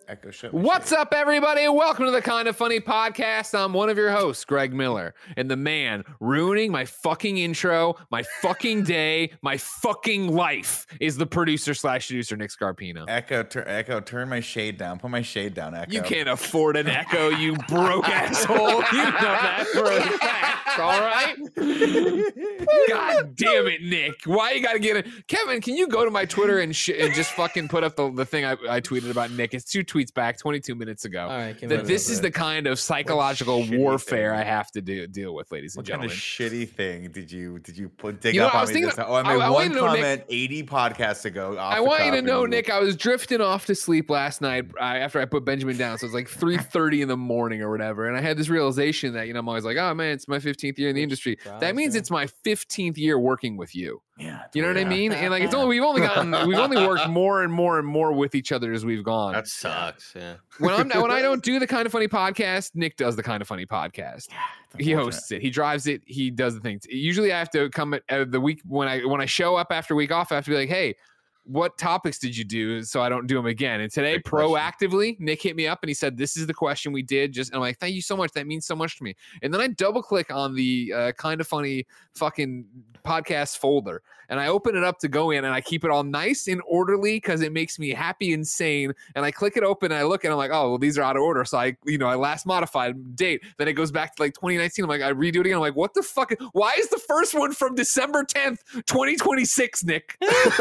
Echo shut. What's up, everybody? Welcome to the Kind of Funny podcast. I'm one of your hosts, Greg Miller, and the man ruining my fucking intro, my fucking day, my fucking life is the producer/producer Nick Scarpino. Echo, turn my shade down. Put my shade down, Echo. You can't afford an Echo, you broke asshole. You know that for a fact, all right? God damn it, Nick. Why you gotta get it? Kevin, can you go to my Twitter and just fucking put up the thing I tweeted about Nick? It's 2 tweets back 22 minutes ago. All right, that this is the kind of psychological warfare I have to deal with, ladies and gentlemen. What kind of shitty thing did you dig up on me this time? Oh, I made one comment 80 podcasts ago. I want you to know, Nick, I was drifting off to sleep last night after I put Benjamin down. So it was like 3:30 in the morning or whatever. And I had this realization that, I'm always like, oh man, it's my 15th year in the industry. That means it's my 15th year working with you. Yeah, you know what I mean? And like we've only worked more and more and more with each other as we've gone. That sucks. Yeah. When I don't do the Kind of Funny podcast, Nick does the Kind of Funny podcast. He hosts it. He drives it. He does the things. Usually I have to come at the week when I show up after a week off. I have to be like, hey, what topics did you do so I don't do them again? And today, proactively, Nick hit me up and he said, this is the question we did. And I'm like, thank you so much. That means so much to me. And then I double click on the Kind of Funny fucking podcast folder. And I open it up to go in and I keep it all nice and orderly because it makes me happy and sane. And I click it open and I look and I'm like, oh, well, these are out of order. So I last modified date. Then it goes back to like 2019. I'm like, I redo it again. I'm like, what the fuck? Why is the first one from December 10th, 2026, Nick?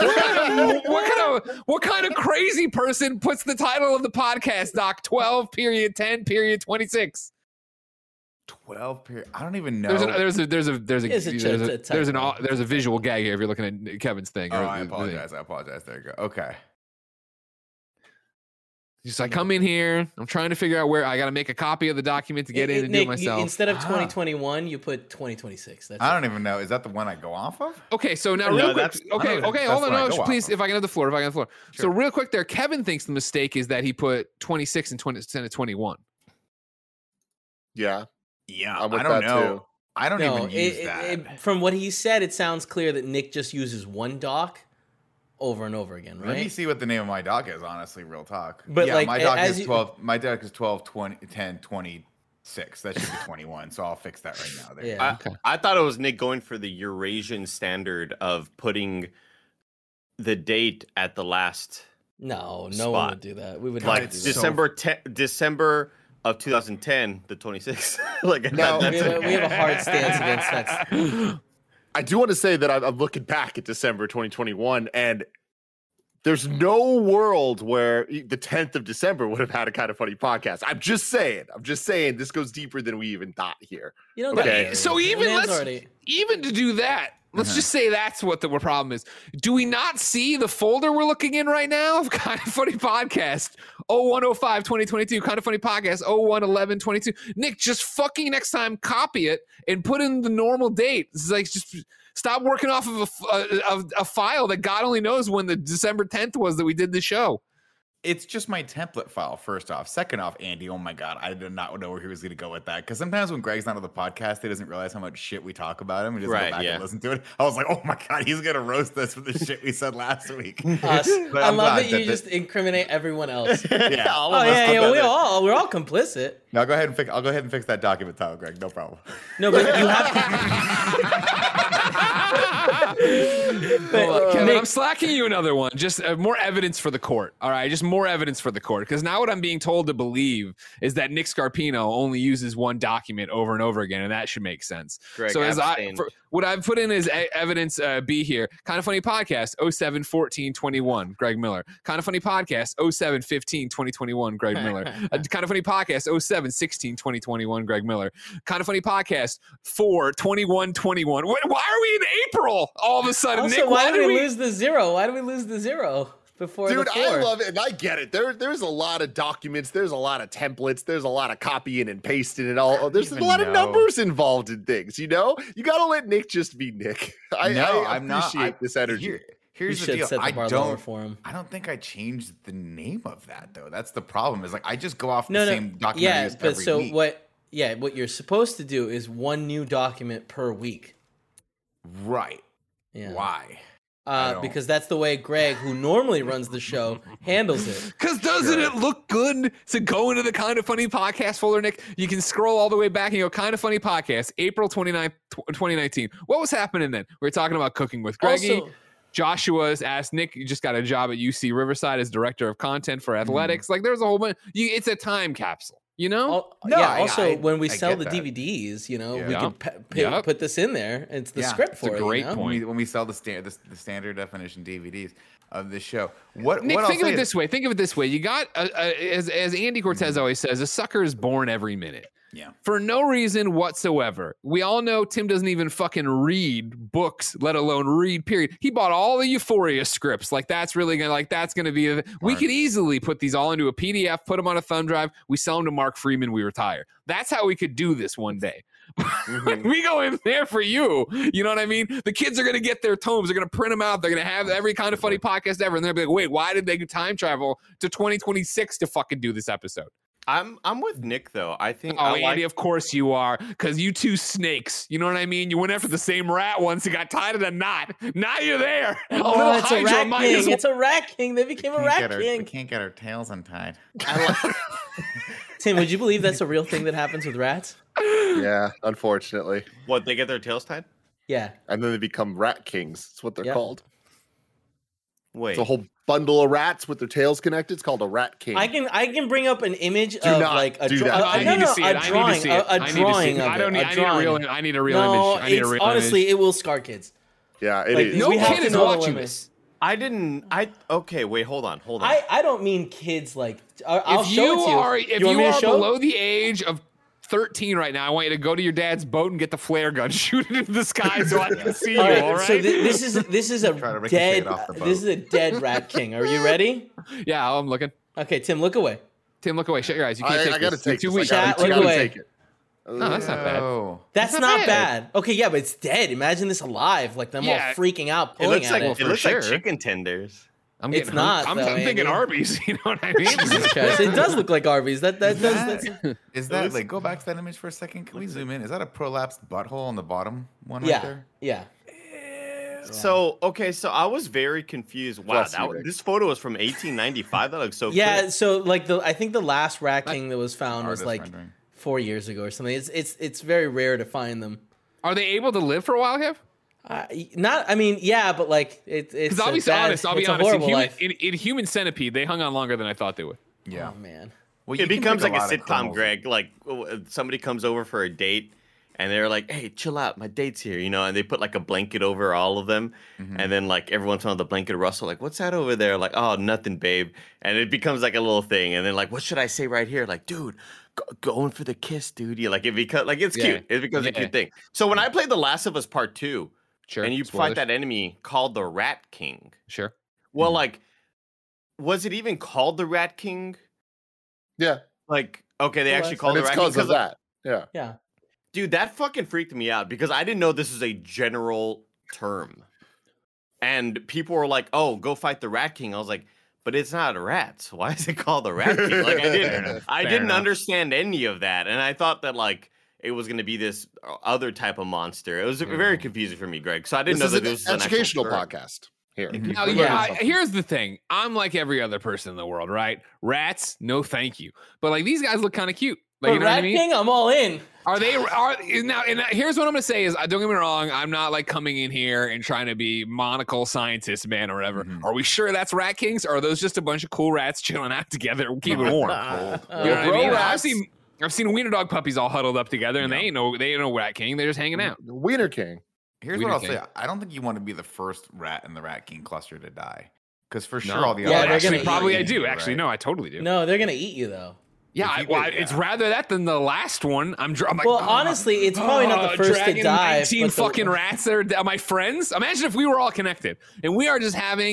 What kind of crazy person puts the title of the podcast doc 12.10.26? 12 period. I don't even know. There's a visual gag here if you're looking at Kevin's thing. Oh, I apologize. There you go. Okay. Just I come in here. I'm trying to figure out where I got to make a copy of the document to get in and Nick, do it myself. Instead of 2021, you put 2026. I don't even know. Is that the one I go off of? Okay, so now real quick. Okay, hold on. No, please, if I can have the floor. Sure. So real quick there, Kevin thinks the mistake is that he put 26 and 20 instead of 21. Yeah. Yeah, I don't know. Too. I don't even use that. From what he said, it sounds clear that Nick just uses one doc over and over again, right? Let me see what the name of my doc is, honestly, real talk. But yeah, my doc is 12. My doc is 12, 20, 10, 26. That should be 21. So I'll fix that right now. There. Yeah. I thought it was Nick going for the Eurasian standard of putting the date at the last. No spot. One would do that. We would like do December of 2010, the 26th. We have a hard stance against that. I do want to say that I'm looking back at December 2021, and there's no world where the 10th of December would have had a Kind of Funny podcast. I'm just saying this goes deeper than we even thought here. Okay. So even to do that, let's just say that's what the problem is. Do we not see the folder we're looking in right now of Kind of Funny Podcast 0105 2022, Kind of Funny Podcast 0111 22? Nick, just fucking next time copy it and put in the normal date. It's like just stop working off of a file that God only knows when the December 10th was that we did the show. It's just my template file, first off. Second off, Andy, oh my God, I did not know where he was going to go with that. Because sometimes when Greg's not on the podcast, he doesn't realize how much shit we talk about him. He doesn't go back and listen to it. I was like, oh my God, he's going to roast us for the shit we said last week. Us. I love that you just incriminate everyone else. Yeah. We're all complicit. No, I'll go ahead and fix that document title, Greg. No problem. No, but you have Kevin, I'm slacking you another one. Just more evidence for the court. All right, just more evidence for the court. Because now what I'm being told to believe is that Nick Scarpino only uses one document over and over again, and that should make sense. Greg, so what I've put in as evidence B here, Kind of Funny Podcast 07/14/21, Greg Miller. Kind of Funny Podcast 07/15/2021, Greg Miller. Kind of Funny Podcast 07/16/2021, Greg Miller. Kind of Funny Podcast 4/21/21. Why are we in April all of a sudden? Also, Nick, why did we lose the zero? Why did we lose the zero before Dude, the 4? I love it, and I get it. There's a lot of documents. There's a lot of templates. There's a lot of copying and pasting and all. There's a lot of numbers involved in things, You got to let Nick just be Nick. I appreciate this energy. Here's the deal. Set the bar lower for him. I don't think I changed the name of that, though. That's the problem. Is like I just go off the same document every week. What you're supposed to do is one new document per week. Right. Yeah. Why? because that's the way Greg, who normally runs the show, handles it. Because doesn't it look good to go into the Kind of Funny podcast folder, Nick? You can scroll all the way back and go, Kind of Funny podcast, April 29th, 2019. What was happening then? We were talking about cooking with Greggy. Also, Joshua's asked Nick, you just got a job at UC Riverside as director of content for athletics. Like, there's a whole bunch. It's a time capsule, you know? When we sell the that. DVDs, you know, Yeah. we can put this in there. It's the script for a it. great you know? point. When we sell the standard definition DVDs of the show, what Nick, what think of it this way. Think of it this way. You got, as Andy Cortez always says, a sucker is born every minute. Yeah. For no reason whatsoever. We all know Tim doesn't even fucking read books, let alone read, period. He bought all the Euphoria scripts. Like, that's gonna be we could easily put these all into a PDF, put them on a thumb drive. We sell them to Mark Freeman, we retire. That's how we could do this one day. We go in there for you. You know what I mean? The kids are going to get their tomes. They're going to print them out. They're going to have every Kind of Funny podcast ever. And they'll be like, wait, why did they time travel to 2026 to fucking do this episode? I'm with Nick though. I think. Andy, of course you are, because you two snakes. You know what I mean? You went after the same rat once. You got tied in a knot. Now you're there. Oh, it's a rat king. It's a rat king. They became a rat king. We can't get our tails untied. Tim, would you believe that's a real thing that happens with rats? Yeah, unfortunately. What, they get their tails tied? Yeah. And then they become rat kings. That's what they're called. Wait. It's a whole bundle of rats with their tails connected. It's called a rat king. I can bring up an image Do of not like a do drawing. that. I need to see it. I need to see it. A drawing of it. I need a real No, image. I need a real honestly, image. it will scar kids. Yeah, it Like, is. No we have kid to is know the watching limits. this. Okay, wait, hold on. I don't mean kids like. I'll If show you it to you. are, if you want you me to are show? below the age of 13 right now, I want you to go to your dad's boat and get the flare gun, shoot it into the sky so I can see you. All right, All right. so this is a Try to ricochet it off the boat. this is a dead rat king. Are you ready? Yeah, I'm looking. Okay, Tim, look away. Tim, look away. Shut your eyes. You can't take I gotta this. take You're this. too weak. Chat, I look gotta away. take it. No, that's not bad. Oh. That's That's not not bad. Okay, yeah, but it's dead. Imagine this alive, like them all Yeah. freaking out, It pulling looks at like it. it looks sure. like chicken tenders. I'm It's getting not, I'm though, thinking Andy. Arby's. You know what I mean? Jesus Christ. It does look like Arby's. Is that like, go back to that image for a second? Can we zoom in? Is that a prolapsed butthole on the bottom one right yeah, there? yeah. So I was very confused. Wow, Bless you, Rick. this photo was from 1895. That looks so Yeah, quick. so like I think the last rat king that was found was Artist like rendering. 4 years ago or something. It's very rare to find them. Are they able to live for a while, Kev? Not, I mean, yeah, but like it's. Because I'll be honest. I'll be it's a honest. horrible life. In Human Centipede, they hung on longer than I thought they would. Yeah. Oh man. Well, It you can becomes pick like a lot of sitcom, criminals. Greg. Like somebody comes over for a date, and they're like, "Hey, chill out, my date's here," you know. And they put like a blanket over all of them, and then like every once in a while the blanket will rustle. Like, "What's that over there?" Like, "Oh, nothing, babe." And it becomes like a little thing. And then like, "What should I say right here?" Like, "Dude, going for the kiss, dude." Yeah, like it becomes like it's Yeah. cute. It becomes a cute thing. So when I played The Last of Us Part 2, Sure. and you Spoilers. fight that enemy called the Rat King. Sure. Well, like, was it even called the Rat King? Yeah, Like, okay, they Well, actually that's- called and the it's Rat King because of that. Yeah. Yeah. Dude, that fucking freaked me out because I didn't know this was a general term. And people were like, "Oh, go fight the Rat King." I was like, "But it's not rats. Why is it called the Rat King?" Like I Fair didn't enough. understand any of that, and I thought that like it was going to be this other type of monster. It was very confusing for me, Greg. So I didn't This know is that an this was an educational actual term. podcast here. Now, Learn yeah, something. here's the thing. I'm like every other person in the world, right? Rats, no thank you. But like these guys look kind of cute. Like, But you know what I rat mean? king, I'm all in. Are they now? And here's what I'm gonna say is, don't get me wrong. I'm not like coming in here and trying to be monocle scientist man or whatever. Are we sure that's rat kings, or are those just a bunch of cool rats chilling out together, keeping warm? You know what I bro mean? rats. I've seen wiener dog puppies all huddled up together, and they ain't no rat king. They're just hanging out. The Wiener King. Here's Wiener what I'll King. say. I don't think you want to be the first rat in the Rat King cluster to die. Because for sure No. all the Yeah, other they're rats gonna are eat Probably gonna I eat do. you, Actually, right? no, I totally do. No, they're gonna eat you though. Yeah, If you did, it's yeah. rather that than the last one. I'm like, Well, honestly, it's probably not the first to dragging die. 19 but the- fucking rats that are my friends. Imagine if we were all connected and we are just having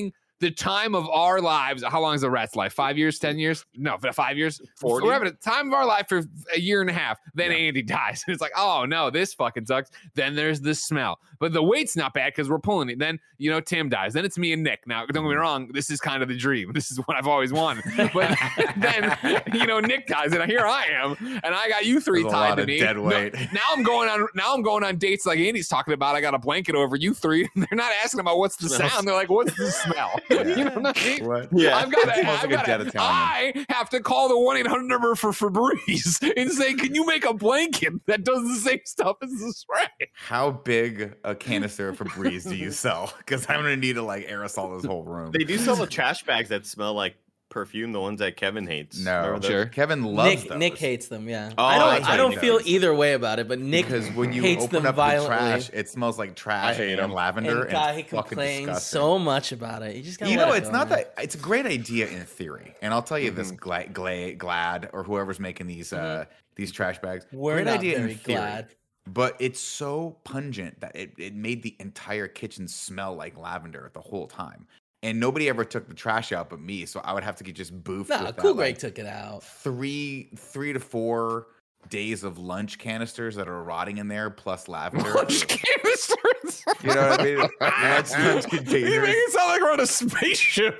the time of our lives. How long is a rat's life? 5 years, 10 years? No, 5 years. 40? We're having a time of our life for a year and a half. Then Andy dies. And it's like, oh no, this fucking sucks. Then there's the smell. But the weight's not bad because we're pulling it. Then, Tim dies. Then it's me and Nick. Now, don't get me wrong, this is kind of the dream. This is what I've always wanted. But then, Nick dies, and here I am, and I got you three tied to me. Dead weight. Now I'm going on dates like Andy's talking about. I got a blanket over you three. They're not asking about what's the sound. They're like, what's the smell? You know what I mean? What? Yeah. I have to call the 1-800 number for Febreze and say, can you make a blanket that does the same stuff as the spray? How big a canister of Febreze do you sell? Because I'm gonna need to aerosol this whole room. They do sell the trash bags that smell like perfume, the ones that Kevin hates. No, sure. Kevin loves those. Nick hates them. Yeah, oh, I don't feel either way about it, but Nick because when you hates open them up violently. the trash, it smells like trash and lavender. And God, he it's fucking complains disgusting. so much about it. You just gotta it's not that. It's a great idea in theory, and I'll tell you this: Glad or whoever's making these trash bags, we're great not idea very in theory. glad. But it's so pungent that it made the entire kitchen smell like lavender the whole time. And nobody ever took the trash out but me, so I would have to get just boofed. No, with Cool Greg took it out. 3 to 4 days of lunch canisters that are rotting in there, plus lavender. Lunch canisters. You know what I mean? Lunch containers. You make it sound like we're on a spaceship.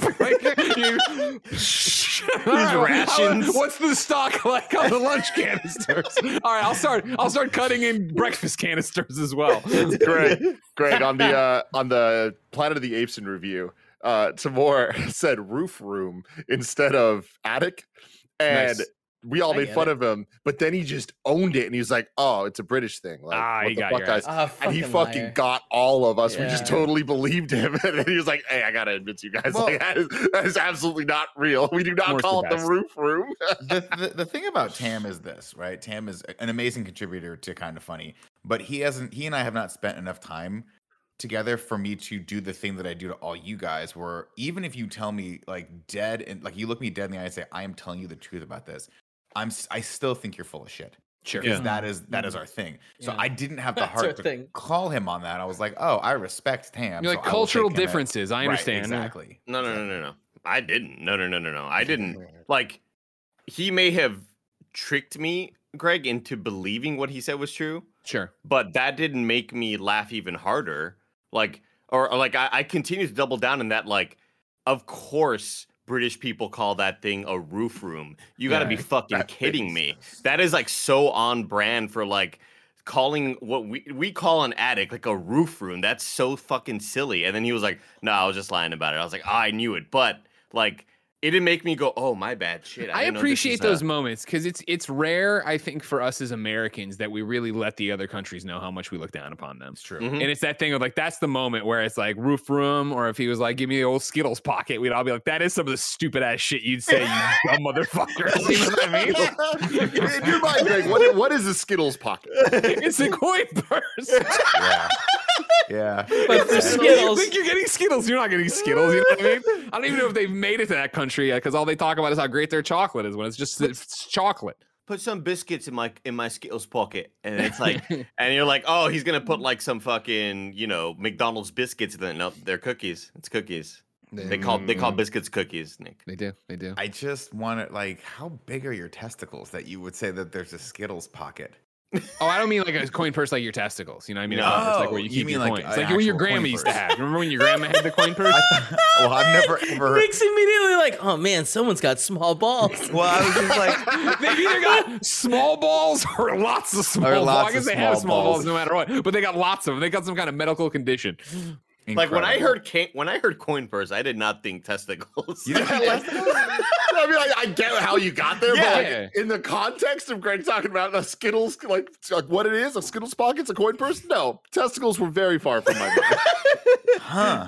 rations. What's the stock like on the lunch canisters? All right, I'll start cutting in breakfast canisters as well. Greg, on the Planet of the Apes in review, Tamor said roof room instead of attic, and we all made fun of him, but then he just owned it and he was like, oh, it's a British thing. Like, he got your ass. And he fucking got all of us. Yeah. We just totally believed him. And then he was like, hey, I gotta admit, you guys, that is absolutely not real. We do not call it the roof room. The thing about Tam is this, right? Tam is an amazing contributor to Kind of Funny, but he and I have not spent enough time together for me to do the thing that I do to all you guys, where even if you tell me dead and you look me dead in the eye and say, I am telling you the truth about this, I still think you're full of shit. Sure. Because that is our thing. So I didn't have the heart to call him on that. I was like, oh, I respect Tam. You're like, cultural differences. I understand. Right, exactly. No. I didn't. No. I didn't. He may have tricked me, Greg, into believing what he said was true. Sure. But that didn't make me laugh even harder. I continue to double down in that, of course British people call that thing a roof room. You got to be fucking kidding me. That is so on brand for calling what we call an attic a roof room. That's so fucking silly. And then he was like, no, I was just lying about it. I was like, I knew it. But it didn't make me go, oh, my bad shit. I appreciate those moments because it's rare, I think, for us as Americans that we really let the other countries know how much we look down upon them. It's true. Mm-hmm. And it's that thing of that's the moment where it's roof room, or if he was give me the old Skittles pocket, we'd all be like, that is some of the stupid ass shit you'd say, you dumb motherfucker. You know what I mean? In your mind, Greg, what is a Skittles pocket? It's a coin purse. Yeah. But for Skittles, you think you're getting Skittles? You're not getting Skittles. You know what I mean? I don't even know if they've made it to that country yet, because all they talk about is how great their chocolate is when it's chocolate. Put some biscuits in my Skittles pocket, and it's and you're like, oh, he's gonna put some fucking McDonald's biscuits. Then no, they're cookies. It's cookies. They call biscuits cookies, Nick. They do. I just want it. How big are your testicles that you would say that there's a Skittles pocket? Oh, I don't mean a coin purse like your testicles. You know what I mean? No, where you keep your coins. It's what your grandma used to have. Remember when your grandma had the coin purse? I've never ever. Nick's immediately oh man, someone's got small balls. Well, I was just they've either got small balls or lots of small balls. I guess they have small balls no matter what, but they got lots of them. They got some kind of medical condition. Incredible. when I heard coin purse, I did not think testicles. You didn't think testicles? I mean, I get how you got there, but in the context of Greg talking about the Skittles, what it is, a Skittles pocket's a coin purse. No, testicles were very far from my mind. Huh?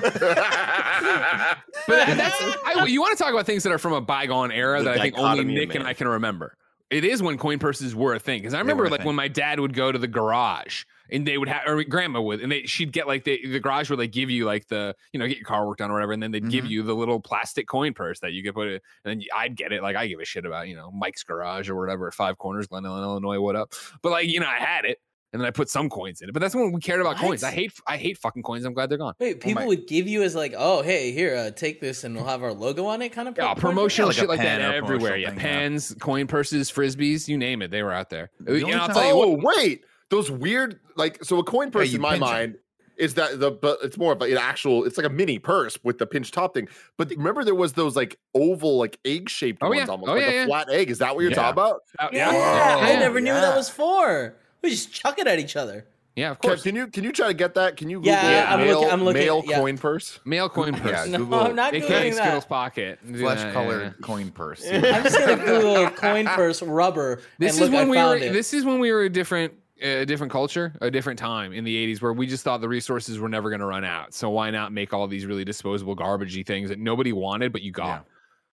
But you want to talk about things that are from a bygone era that I think only Nick and I can remember. It is when coin purses were a thing, because I remember when my dad would go to the garage. And they would have, or grandma would, and she'd get the garage where they give you get your car work done or whatever, and then they'd give you the little plastic coin purse that you could put it, and then I'd get it. I give a shit about Mike's Garage or whatever at Five Corners, Glendale, Illinois. What up? But I had it. And then I put some coins in it. But that's when we cared about coins. I hate fucking coins. I'm glad they're gone. Wait, people would give you as like, oh, hey, here, take this and we'll have our logo on it kind of? Yeah, promotional shit like that pen everywhere. Yeah, thing, pens, coin purses, Frisbees, you name it. They were out there. I'll tell Oh, you what. wait. Those weird, like, so a coin purse in my mind is that but it's more of an actual, it's like a mini purse with the pinch top thing. But remember there was those like oval, like egg shaped ones almost, like a flat egg. Is that what you're talking about? I never knew what that was for. We just chuck it at each other. Yeah, of course. Can you try to get that? Can you Google I'm looking, male coin purse? Male coin purse. No, I'm not doing that. Skittles pocket. Flesh colored coin purse. I'm just gonna Google coin purse rubber. This is when we were a different culture, a different time in the 80s where we just thought the resources were never going to run out. So why not make all these really disposable garbagey things that nobody wanted but you got?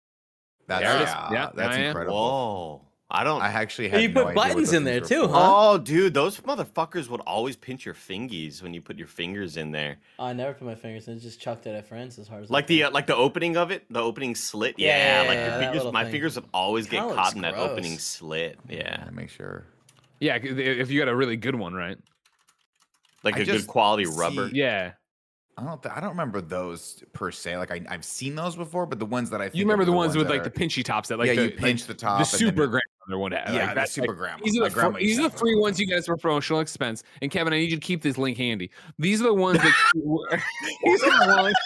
Yeah. That's incredible. Whoa. I actually had you no put idea buttons in there too, huh? Oh, dude, those motherfuckers would always pinch your fingies when you put your fingers in there. I never put my fingers in; just chucked it at friends as hard as like the opening of it, the opening slit. My fingers would always get caught in that opening slit. Yeah, make sure. Yeah, if you got a really good one, right? Like a good quality rubber. Yeah. I don't remember those per se. Like I've seen those before, but the ones that I think you remember the ones with like the pinchy tops that like you pinch the top, the super grandmother one. Yeah, the super grandma. These are the free ones you get as a promotional expense. And Kevin, I need you to keep this link handy. These are the ones that these are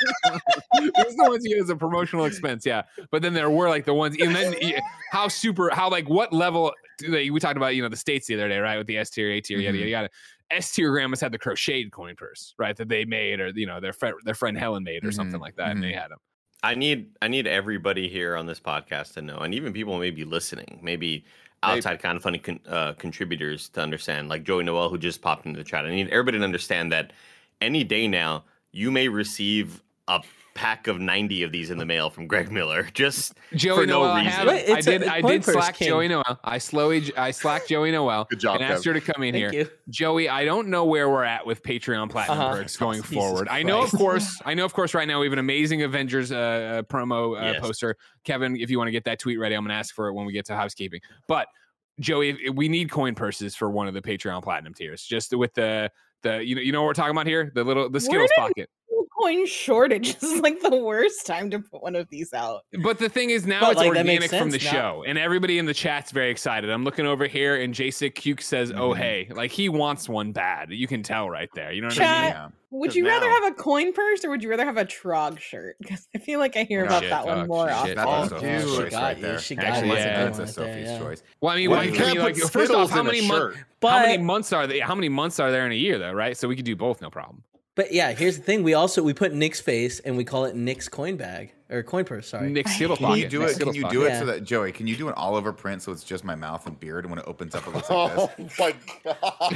the ones you get as a promotional expense. Yeah, but then there were like the ones, and then what level? We talked about the states the other day, right? With the S tier, A tier, yada yada yada. S tier grandmas had the crocheted coin purse, right? That they made, or their friend Helen made, or something like that, and they had them. I need everybody here on this podcast to know, and even people maybe listening, maybe outside kind of funny contributors to understand, like Joey Noel who just popped into the chat. I need everybody to understand that any day now you may receive a pack of 90 of these in the mail from Greg Miller, just Joey for no Noel reason. I did slack Joey Noel. I slacked Joey Noel. Good job, and asked her to come in here. You. Joey, I don't know where we're at with Patreon Platinum perks going forward. I know, of course, right now we have an amazing Avengers promo poster. Kevin, if you want to get that tweet ready, I'm going to ask for it when we get to housekeeping. But Joey, we need coin purses for one of the Patreon Platinum tiers, just with the you know what we're talking about here, the Skittles pocket. Coin shortage. This is like the worst time to put one of these out. But the thing is, now it's organic from the show, and everybody in the chat's very excited. I'm looking over here, and J6 Cuke says, "Oh hey," like he wants one bad. You can tell right there. You know what I mean? Yeah. Would you rather have a coin purse or would you rather have a Trog shirt? Because I feel like I hear about that one more often. That's a choice right there. That's a Sophie's choice. Well, I mean, first off, how many months are there in a year, though? Right? So we could do both, no problem. But yeah, here's the thing: we put Nick's face and we call it Nick's coin bag or coin purse. Sorry, Nick's Skittle pocket. Can you do it so that Joey? Can you do an Oliver print so it's just my mouth and beard, and when it opens up, it looks like this? Oh my god!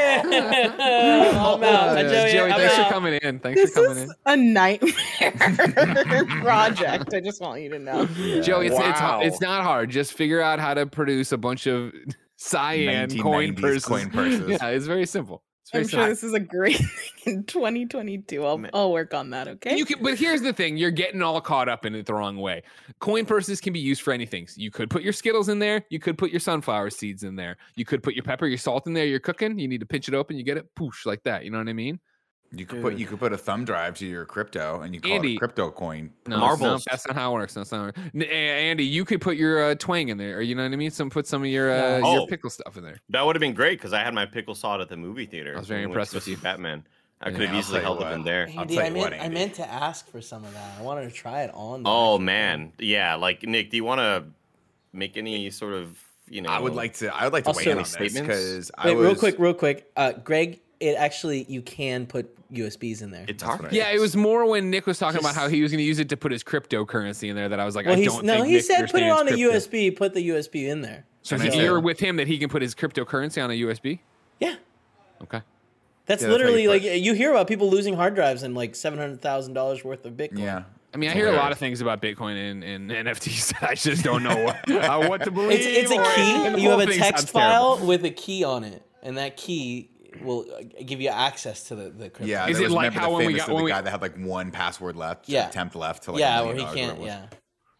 I'm out. Joey, thanks for coming in. This is a nightmare project. I just want you to know, Joey. It's not hard. Just figure out how to produce a bunch of cyan coin purses. Yeah, it's very simple. I'm sure this is a great thing in 2022. I'll work on that, okay? But here's the thing. You're getting all caught up in it the wrong way. Coin purses can be used for anything. So you could put your Skittles in there. You could put your sunflower seeds in there. You could put your pepper, your salt in there. You're cooking. You need to pinch it open. You get it, poosh, like that. You know what I mean? You could put a thumb drive to your crypto, and you call it a crypto coin. Marbles. That's not how it works. That's not how it works. Andy, you could put your twang in there, or you know what I mean. Put some of your pickle stuff in there. That would have been great because I had my pickle saw at the movie theater. I was very impressed with you, Batman. I could have easily held it in there. Andy, I meant to ask for some of that. I wanted to try it on. Oh man, yeah. Like Nick, do you want to make any sort of I would like to weigh in on this because real quick, Greg. It actually, you can put USBs in there. It's hard. Yeah, it was more when Nick was talking about how he was going to use it to put his cryptocurrency in there that I was like, he said put it on a USB. Put the USB in there. So you're with him that he can put his cryptocurrency on a USB? Yeah. Okay. That's literally like you hear about people losing hard drives and like $700,000 worth of Bitcoin. Yeah. I mean, I hear a lot of things about Bitcoin and NFTs. I just don't know what to believe. It's a key. You have a text file with a key on it, and that key will give you access to the crypto. Yeah, is it like how when we got the guy that had like one password left, attempt left to like where he can't. Yeah,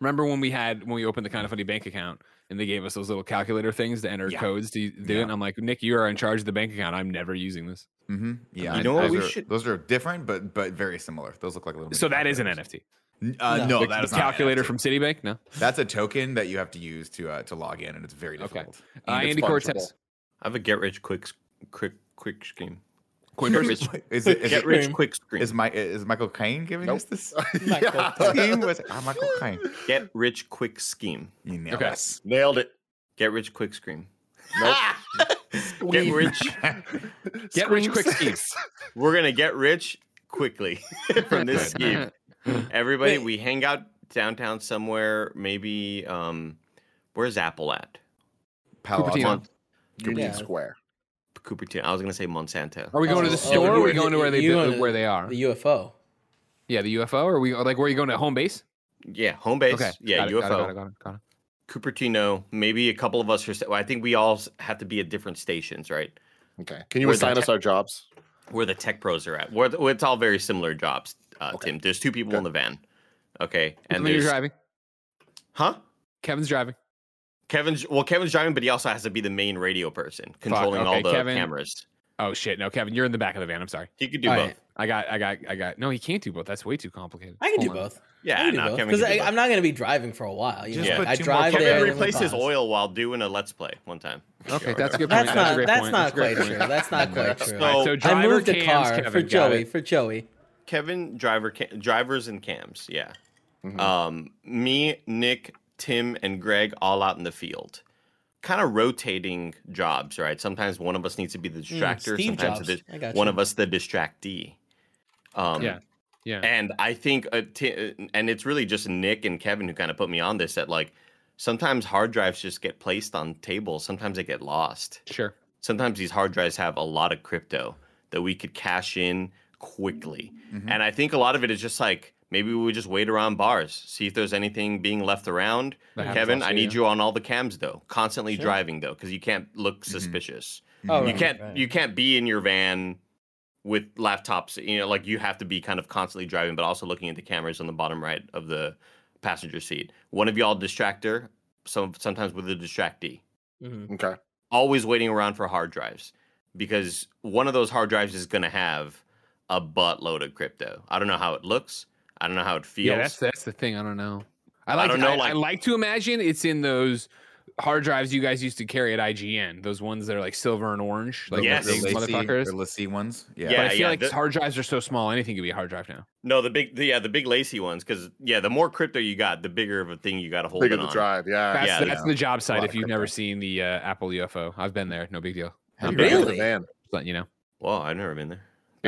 Remember when we opened the Kind of Funny bank account and they gave us those little calculator things to enter codes to do it? And I'm like, Nick, you are in charge of the bank account. I'm never using this. Mm-hmm. Yeah, you know what? Those are different, but very similar. Those look like little. So that is an NFT. No, that is not calculator from Citibank. No, that's a token that you have to use to log in, and it's very difficult. Okay. Andy Cortez. I have a get rich quick scheme. Get rich quick scheme. Is Michael Caine giving us this Michael Michael Caine. Get rich quick scheme. You nailed it. Nailed it. Get rich quick scheme. Nope. Get rich. Get rich quick scheme. We're gonna get rich quickly from this scheme. Everybody, we hang out downtown somewhere. Maybe where's Apple at? Cupertino. Union Square. Cupertino. I was gonna say Monsanto. Are we going to the store? Or are we going to where they are? The UFO. Yeah, the UFO. Or are we like where are you going to home base? Yeah, home base. Okay. Yeah, UFO. Got it. Cupertino. Maybe a couple of us are. I think we all have to be at different stations, right? Okay. Can you assign us our jobs? Where the tech pros are at. It's all very similar jobs. Tim, there's 2 people in the van. Okay, and you're driving. Huh? Kevin's driving. Kevin's driving, but he also has to be the main radio person controlling all the cameras. Oh shit! No, Kevin, you're in the back of the van. I'm sorry. He could do both. I got. No, he can't do both. That's way too complicated. I can do both. Yeah, because I'm not going to be driving for a while. You know? I drive Kevin there. replaced his oil while doing a Let's Play one time. Okay, that's a good point. That's not quite true. That's not quite true. So I moved the car for Joey. For Joey. Kevin, drivers and cams. Yeah. Mm-hmm. Me, Nick, Tim, and Greg all out in the field. Kind of rotating jobs, right? Sometimes one of us needs to be the distractor. Sometimes one of us the distractee. Yeah. And I think, and it's really just Nick and Kevin who kind of put me on this. That like sometimes hard drives just get placed on tables. Sometimes they get lost. Sure. Sometimes these hard drives have a lot of crypto that we could cash in quickly. Mm-hmm. And I think a lot of it is just like, maybe we would just wait around bars, see if there's anything being left around. Kevin, I need you on all the cams though, constantly driving though, because you can't look suspicious. Oh, you can't be in your van with laptops. You know, like you have to be kind of constantly driving, but also looking at the cameras on the bottom right of the passenger seat. One of y'all distractor, sometimes with a distractee. Mm-hmm. Okay. Always waiting around for hard drives, because one of those hard drives is going to have a buttload of crypto. I don't know how it looks. I don't know how it feels. Yeah, that's the thing. I don't know. I like to imagine it's in those hard drives you guys used to carry at IGN. Those ones that are like silver and orange, like those big motherfuckers. The Lacy ones. Yeah. But I feel like hard drives are so small. Anything could be a hard drive now. No, the big Lacy ones, because the more crypto you got, the bigger of a thing you got to hold bigger it on. The drive. Yeah. That's the job site. If you've never seen the Apple UFO, I've been there. No big deal. Really? Just letting you know. Well, I've never been there.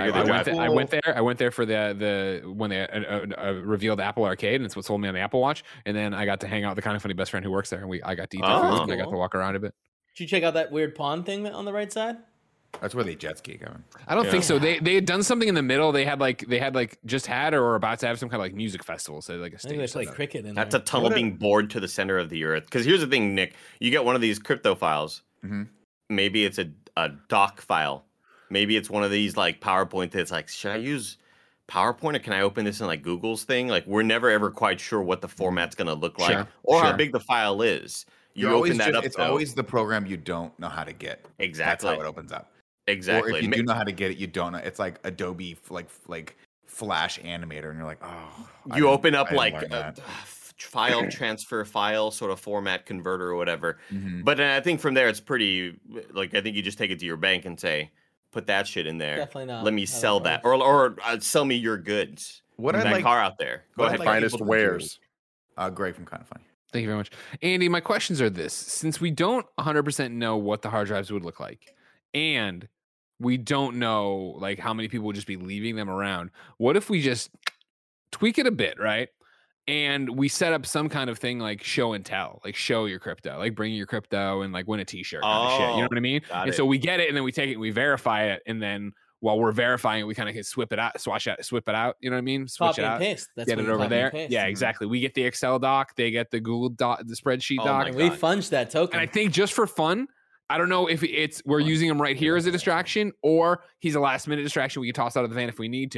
I went there for the when they revealed Apple Arcade, and it's what sold me on the Apple Watch. And then I got to hang out with the Kind of Funny best friend who works there, and I got to eat their food, and I got to walk around a bit. Did you check out that weird pond thing on the right side? That's where they jet ski going. I don't think so. They had done something in the middle. They had just had or were about to have some kind of like music festival. So like a stage. They play cricket in That's a tunnel being bored to the center of the earth. Because here's the thing, Nick. You get one of these crypto files. Mm-hmm. Maybe it's a doc file. Maybe it's one of these like PowerPoint that's like, should I use PowerPoint or can I open this in like Google's thing? Like we're never ever quite sure what the format's going to look like or how big the file is. You open that up. It's always the program you don't know how to get. Exactly. That's how it opens up. Exactly. Or if you do know how to get it, you don't know. It's like Adobe like Flash Animator, and you're like, oh. You open up like a file transfer file sort of format converter or whatever. Mm-hmm. But I think from there it's pretty like I think you just take it to your bank and say, put that shit in there. Definitely not. Let me sell that, or sell me your goods. What that car out there. Go ahead. Finest wares. Greg from Kind of Funny. Thank you very much, Andy. My questions are this: since we don't 100% know what the hard drives would look like, and we don't know like how many people would just be leaving them around, what if we just tweak it a bit, right? And we set up some kind of thing like show and tell, like show your crypto, like bring your crypto and like win a t-shirt kind of shit. You know what I mean? So we get it and then we take it and we verify it. And then while we're verifying it, we kind of can swip it out. You know what I mean? Switch it out. Paste. That's get it over there. Yeah, exactly. We get the Excel doc. They get the Google doc, the spreadsheet doc. And we funged that token. And I think just for fun, I don't know if we're using him right here as a distraction or he's a last minute distraction we can toss out of the van if we need to.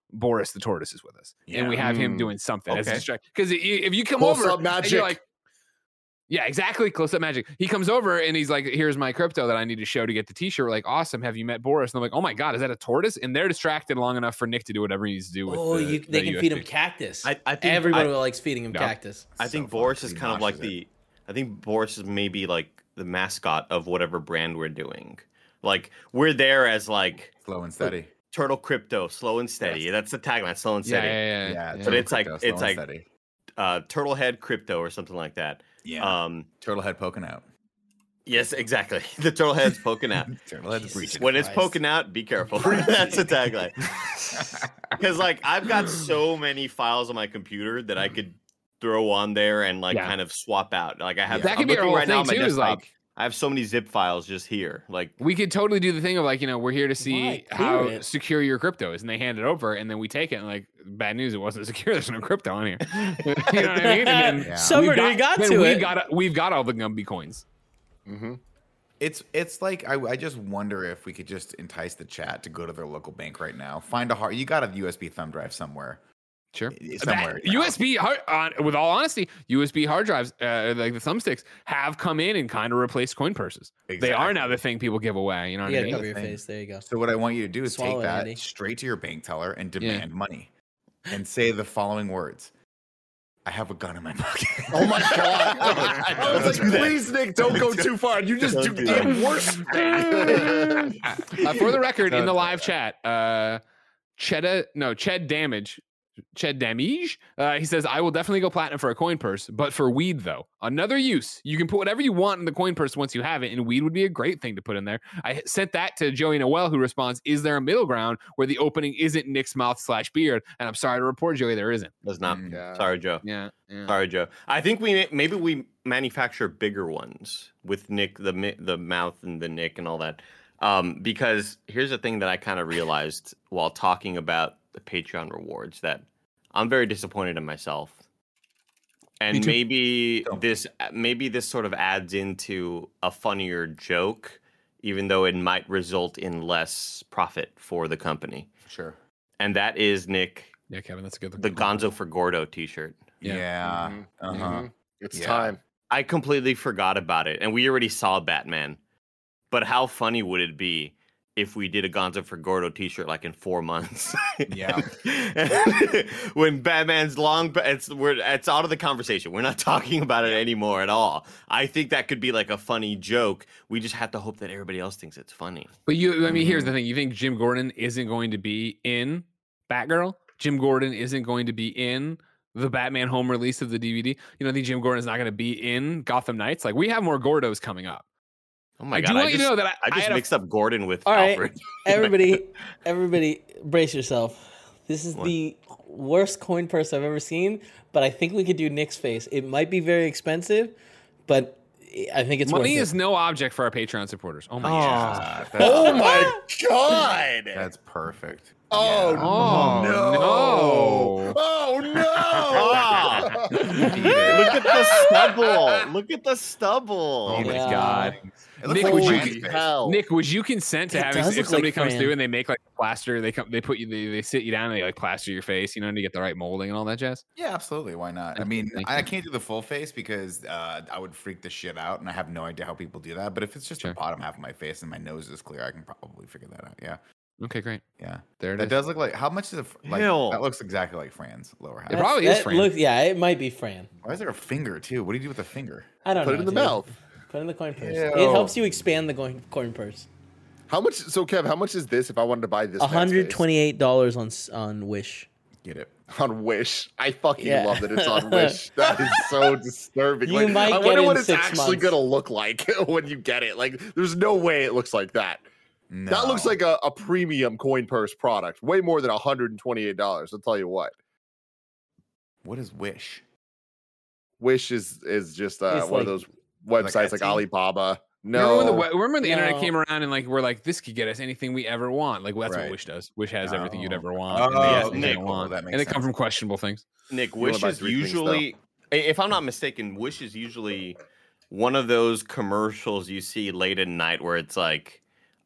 Boris the tortoise is with us, and we have him doing something as a distraction. Because if you come Close over, up magic. and you're like, yeah, exactly, close up magic. He comes over and he's like, "Here's my crypto that I need to show to get the T-shirt." We're like, "Awesome, have you met Boris?" And I'm like, "Oh my god, is that a tortoise?" And they're distracted long enough for Nick to do whatever he needs to do with they can feed him cactus. I think everybody likes feeding him cactus. I think Boris is kind of like I think Boris is maybe like the mascot of whatever brand we're doing. Like we're there as like slow and steady. Turtle Crypto, slow and steady. Yes. That's the tagline, slow and steady. Yeah. But it's like Turtle Head Crypto or something like that. Yeah. Turtle head poking out. Yes, exactly. The turtle head's poking out. Turtle head's breaching. When it's poking out, be careful. That's the tagline. Because like I've got so many files on my computer that I could throw on there and like kind of swap out. Like I have that could be our whole thing too. Is like I have so many zip files just here. Like we could totally do the thing of like, we're here to see how secure your crypto is, and they hand it over, and then we take it, and like, bad news, it wasn't secure. There's no crypto on here. You know what I mean? And then somebody got to it. We've got all the Gumby coins. Mm-hmm. It's like I just wonder if we could just entice the chat to go to their local bank right now. Find you got a USB thumb drive somewhere. Sure. Somewhere. USB, with all honesty, USB hard drives, like the thumbsticks, have come in and kind of replaced coin purses. Exactly. They are now the thing people give away. You know what I mean? Cover your face. There you go. So what I want you to do is take that straight to your bank teller and demand money, and say the following words: "I have a gun in my pocket." Oh my god! I was like, please, Nick, don't go too far. You just do the worst thing. For the record, in the live chat, Ched Damage. He says, "I will definitely go platinum for a coin purse, but for weed though, another use. You can put whatever you want in the coin purse once you have it, and weed would be a great thing to put in there." I sent that to Joey Noel, who responds, "Is there a middle ground where the opening isn't Nick's mouth/beard?" And I'm sorry to report, Joey, there isn't. There's not. Sorry, Joe. Yeah. Sorry, Joe. I think maybe we manufacture bigger ones with Nick, the mouth and the Nick and all that. Because here's the thing that I kind of realized while talking about the Patreon rewards, that I'm very disappointed in myself, and maybe this sort of adds into a funnier joke, even though it might result in less profit for the company. Sure. And that is, Nick. Yeah, Kevin, that's a good. The Gonzo for Gordo T-shirt. Yeah. Mm-hmm. Mm-hmm. It's time. I completely forgot about it, and we already saw Batman. But how funny would it be if we did a Gonzo for Gordo T-shirt like in 4 months? Yeah. When Batman's it's out of the conversation. We're not talking about it anymore at all. I think that could be like a funny joke. We just have to hope that everybody else thinks it's funny. But here's the thing. You think Jim Gordon isn't going to be in Batgirl? Jim Gordon isn't going to be in the Batman home release of the DVD? I think Jim Gordon is not going to be in Gotham Knights? Like, we have more Gordos coming up. Oh my god! I just mixed up Gordon with Alfred. Everybody, brace yourself. This is the worst coin purse I've ever seen, but I think we could do Nick's face. It might be very expensive, but I think it's money worth is no object for our Patreon supporters. Oh my god! Oh my god! That's perfect. Oh, no! Oh no! Look at the stubble! Look at the stubble! Oh my god! Nick, would you consent to having if somebody comes through and they make like plaster? They put you, they sit you down and they like plaster your face, to get the right molding and all that jazz. Yeah, absolutely. Why not? I mean, I can't do the full face because I would freak the shit out, and I have no idea how people do that. But if it's just the bottom half of my face and my nose is clear, I can probably figure that out. Yeah. Okay, great. Yeah, there it is. It does look like. How much is it? Like, that looks exactly like Fran's lower half. It probably is Fran. It might be Fran. Why is there a finger too? What do you do with the finger? I don't know. Put it in the mouth. Put it in the coin purse. Ew. It helps you expand the coin purse. How much? So, Kev, how much is this if I wanted to buy this? $128 on Wish. Get it on Wish. I fucking love that it's on Wish. That is so disturbing. You might I wonder what it's actually gonna look like when you get it. Like, there's no way it looks like that. No. That looks like a premium coin purse product. Way more than $128. I'll tell you what. What is Wish? Wish is just one of those websites like Alibaba. No. Remember when the internet came around and we're like, this could get us anything we ever want. Like, well, that's what Wish does. Wish has everything you'd ever want. And they come from questionable things. Nick, Wish is usually, if I'm not mistaken, Wish is usually one of those commercials you see late at night where it's like,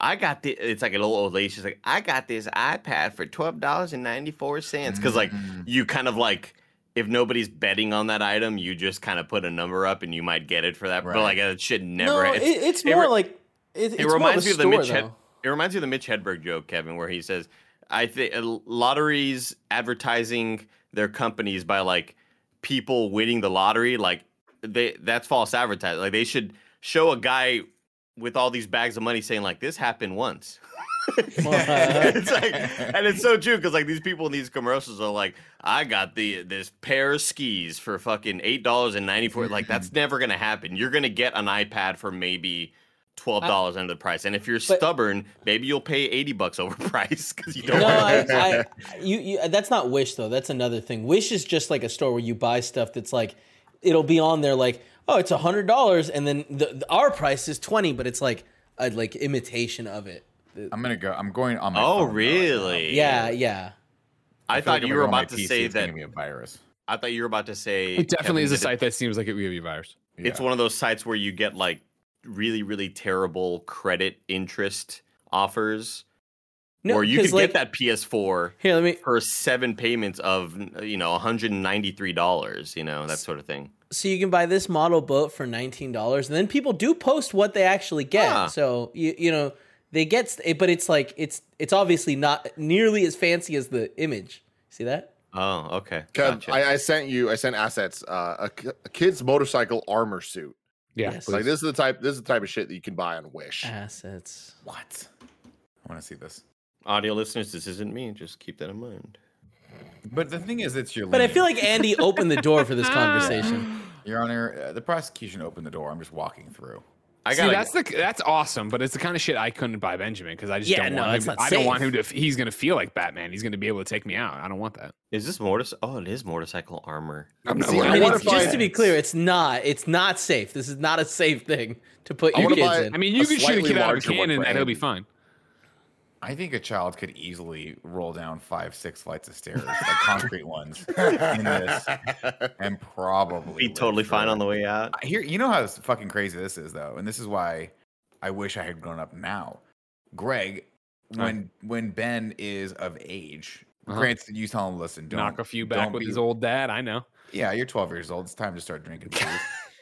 I got the. It's like an old lady. She's like, I got this iPad for $12.94 because like you kind of like if nobody's betting on that item, you just kind of put a number up and you might get it for that. Right. But like it should never. No, it's more like it reminds me of the Mitch. It reminds me of the Mitch Hedberg joke, Kevin, where he says, "I think lotteries advertising their companies by like people winning the lottery, like that's false advertising. Like they should show a guy with all these bags of money saying like this happened once." It's like, and it's so true because like these people in these commercials are like, I got this pair of skis for fucking $8.94. Like that's never gonna happen. You're gonna get an iPad for maybe $12 under the price, and if you're stubborn, maybe you'll pay $80 overpriced because you don't. No, you that's not Wish though. That's another thing. Wish is just like a store where you buy stuff that's like it'll be on there like, oh, it's $100, and then our price is $20, but it's like a like imitation of it. I'm going on my. Oh, phone really? Yeah. I thought you were about to say that. It's a virus. I thought you were about to say it definitely is a site that seems like it would be a virus. It's one of those sites where you get like really, really terrible credit interest offers. No, or you could get that PS4 for 7 payments of $193, that sort of thing. So you can buy this model boat for $19, and then people do post what they actually get. So they get, but it's like it's obviously not nearly as fancy as the image. See that? Oh, okay. Gotcha. I sent assets a kid's motorcycle armor suit. Yeah, yes. Like this is the type of shit that you can buy on Wish. Assets. What? I want to see this. Audio listeners, this isn't me. Just keep that in mind. But the thing is, it's your. But I feel like Andy opened the door for this conversation. Your Honor, the prosecution opened the door. I'm just walking through. That's awesome, but it's the kind of shit I couldn't buy Benjamin because I just don't want him. I don't want him to. He's going to feel like Batman. He's going to be able to take me out. I don't want that. Is this motorcycle? Oh, it is motorcycle armor. Just to be clear, it's not. It's not safe. This is not a safe thing to put your kids in. I mean, you can shoot a kid out of a cannon and he'll be fine. I think a child could easily roll down 5-6 flights of stairs, like concrete ones, in this, and probably be totally fine on the way out. You know how fucking crazy this is, though, and this is why I wish I had grown up now. Greg, when Ben is of age, granted, you tell him, listen, don't knock a few back with his old dad. I know. Yeah, you're 12 years old. It's time to start drinking booze.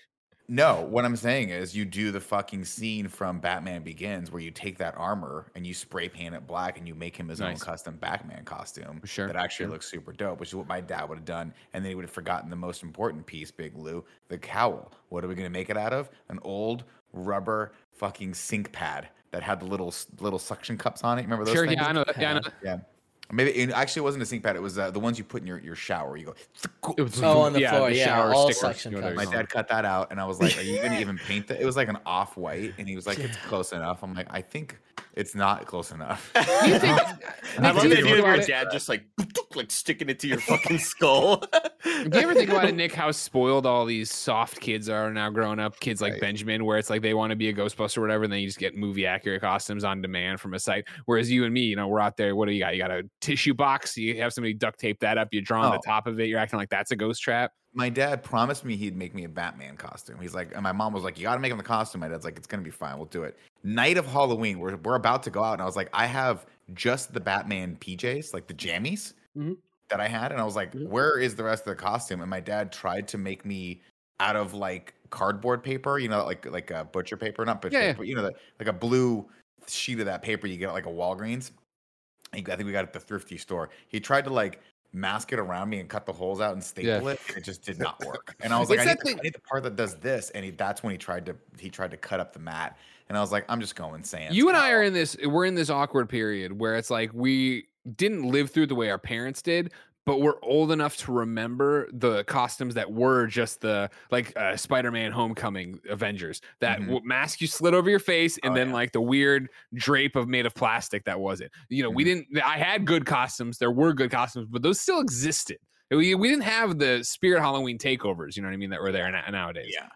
No, what I'm saying is you do the fucking scene from Batman Begins where you take that armor and you spray paint it black and you make him his own custom Batman costume that actually looks super dope, which is what my dad would have done. And then he would have forgotten the most important piece, Big Lou, the cowl. What are we going to make it out of? An old rubber fucking sink pad that had the little suction cups on it. Remember those things? Yeah, I know that. Yeah, I know that. Yeah. Maybe it actually wasn't a sink pad. It was the ones you put in your shower. You go. On the floor. Yeah, all suction cups. My dad cut that out, and I was like, "Are you going to even paint that?" It was like an off-white, and he was like, "It's close enough." I'm like, "I think it's not close enough." I love the idea of your dad just like sticking it to your fucking skull. Do you ever think about it, Nick? How spoiled all these soft kids are now growing up? Kids like Benjamin, where it's like they want to be a Ghostbuster or whatever, and then you just get movie accurate costumes on demand from a site. Whereas you and me, we're out there. What do you got? You got a tissue box. You have somebody duct tape that up. You draw on the top of it. You're acting like that's a ghost trap. My dad promised me he'd make me a Batman costume. He's like, and my mom was like, "You got to make him the costume." My dad's like, "It's gonna be fine. We'll do it." Night of Halloween, we're about to go out, and I was like, "I have just the Batman PJs, like the jammies that I had," and I was like, "Where is the rest of the costume?" And my dad tried to make me out of like cardboard paper, like a butcher paper, not butcher paper, but like a blue sheet of that paper you get at like a Walgreens. I think we got it at the thrifty store. He tried to like mask it around me and cut the holes out and staple it, and it just did not work. And I was like, I need the part that does this, and that's when he tried to cut up the mat. And I was like, I'm just going sans. You and I are we're in this awkward period where it's like we didn't live through the way our parents did, but we're old enough to remember the costumes that were just the Spider-Man Homecoming Avengers, that mask you slid over your face, and then like the weird drape made of plastic that was it. I had good costumes. There were good costumes, but those still existed. We didn't have the Spirit Halloween takeovers, you know what I mean, that were there nowadays. Yeah.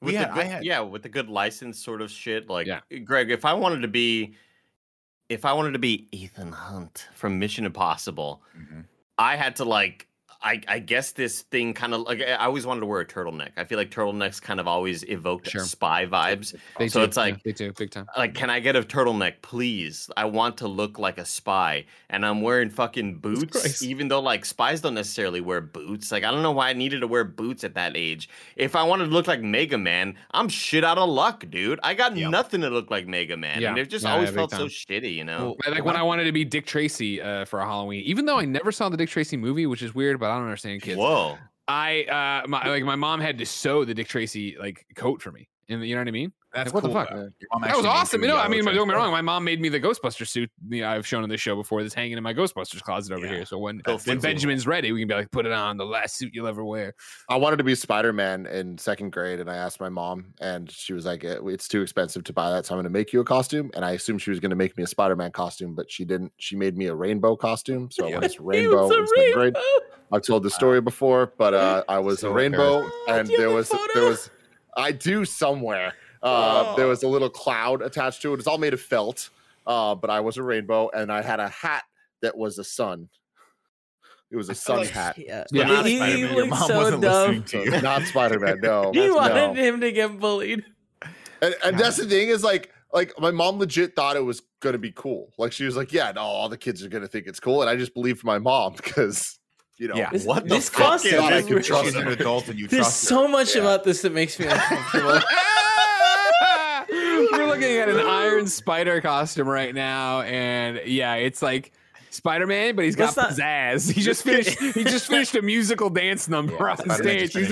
With the good license sort of shit. Like, Greg, if I wanted to be Ethan Hunt from Mission Impossible, I had to I guess this thing kind of like I always wanted to wear a turtleneck. I feel like turtlenecks kind of always evoked spy vibes. It's like they do big time. Like, can I get a turtleneck, please? I want to look like a spy, and I'm wearing fucking boots. Even though like spies don't necessarily wear boots. Like I don't know why I needed to wear boots at that age. If I wanted to look like Mega Man, I'm shit out of luck, dude. I got nothing to look like Mega Man, and it just always felt so shitty, you know. Well, like when I wanted to be Dick Tracy for a Halloween, even though I never saw the Dick Tracy movie, which is weird, but I don't understand kids. Whoa. My mom had to sew the Dick Tracy like coat for me. And you know what I mean? That's like, what cool, the fuck? That was awesome. You know, I mean, don't get me wrong. My mom made me the Ghostbuster suit I've shown in this show before that's hanging in my Ghostbusters closet over here. So when Benjamin's ready, we can be like, put it on, the last suit you'll ever wear. I wanted to be Spider-Man in 2nd grade, and I asked my mom, and she was like, it's too expensive to buy that, so I'm going to make you a costume. And I assumed she was going to make me a Spider-Man costume, but she didn't. She made me a rainbow costume. So I was rainbow in 2nd grade. I've told the story before, but I was a rainbow, and there was I do somewhere. There was a little cloud attached to it. It's all made of felt, but I was a rainbow, and I had a hat that was a sun. It was a sun hat. Yeah. Not He Spider-Man. Your looked mom so wasn't dumb. listening to you. Not Spider-Man, no. He wanted no. him to get bullied. And that's the thing is like my mom legit thought it was gonna be cool. Like she was like, yeah, no, all the kids are gonna think it's cool, and I just believed my mom because. You know, what this the fuck costume is I is could trust She's an adult and you There's trust so her. much about this that makes me uncomfortable. We're looking at an Iron Spider costume right now, and yeah, it's like Spider-Man, but he's got pizzazz. He just finished a musical dance number on stage. He's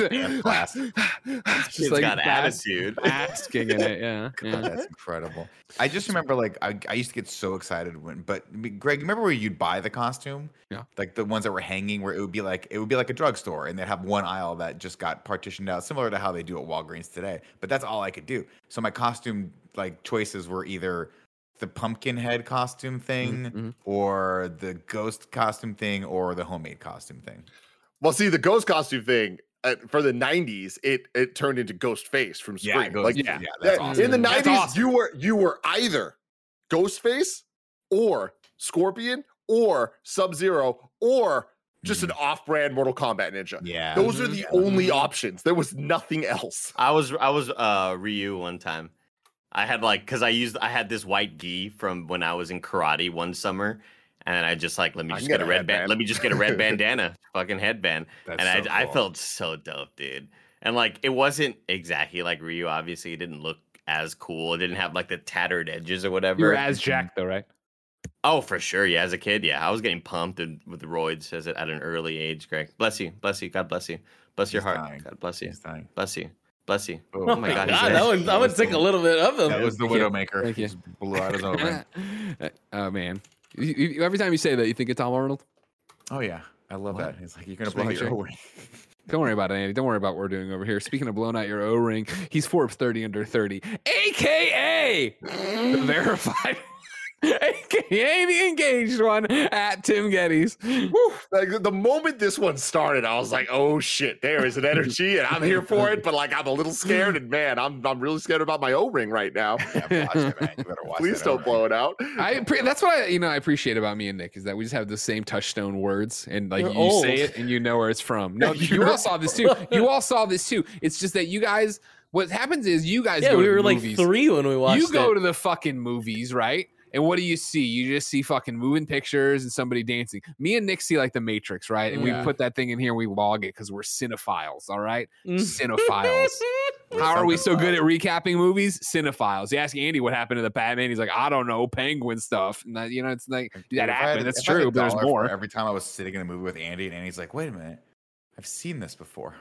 He's got attitude. Basking in it, yeah. That's incredible. I just remember, like, I used to get so excited but Greg, remember where you'd buy the costume? Yeah. Like the ones that were hanging, where it would be like a drugstore, and they'd have one aisle that just got partitioned out, similar to how they do at Walgreens today. But that's all I could do. So my costume like choices were either the pumpkin head costume thing, or the ghost costume thing, or the homemade costume thing. Well, see, the ghost costume thing for the 90s, it turned into Ghostface from Scream. That's awesome. In the 90s, you were either Ghostface or Scorpion or Sub-Zero or just an off-brand Mortal Kombat ninja. Yeah, those are the only options. There was nothing else. I was Ryu one time. I had I had this white gi from when I was in karate one summer, and I just let me just get a red band. Let me just get a red bandana, fucking headband. I felt so dope, dude. And it wasn't exactly like Ryu. Obviously, it didn't look as cool. It didn't have the tattered edges or whatever. You were as Jack though, right? Oh, for sure. Yeah, as a kid, yeah, I was getting pumped with roids at an early age. Greg, bless you, God bless you, bless your heart. Dying. God bless you, He's dying. bless you. Bless you. Oh my God, that would take a little bit of him. That was the Widowmaker. Thank you. Just blew out his own ring. Oh man, every time you say that, you think it's Tom Arnold. Oh yeah, I love that. It's like you're gonna blow out your O-ring. Don't worry about it, Andy. Don't worry about what we're doing over here. Speaking of blowing out your O-ring, he's Forbes 30 under 30, aka the verified. AKA the engaged one at Tim Geddes. The moment this one started, I was like, "Oh shit, there is an energy, and I'm here for it." But I'm a little scared, and man, I'm really scared about my O-ring right now. Yeah, watch it, man. You better watch Please that don't blow it out. That's what I appreciate about me and Nick is that we just have the same touchstone words, and you old. say it and you know where it's from. No, you all saw this too. You all saw this too. It's just that you guys. What happens is you guys. Yeah, go we to were movies. 3 when we watched. You go to the fucking movies, right? And what do you see? You just see fucking moving pictures and somebody dancing. Me and Nick see the Matrix, right? And we put that thing in here and we log it because we're cinephiles, all right? Cinephiles. How are we so good at recapping movies? Cinephiles. You ask Andy what happened to the Batman. He's like, I don't know, penguin stuff. And that, it's like, that happened. That's true, but there's more. Every time I was sitting in a movie with Andy, and Andy's like, wait a minute, I've seen this before.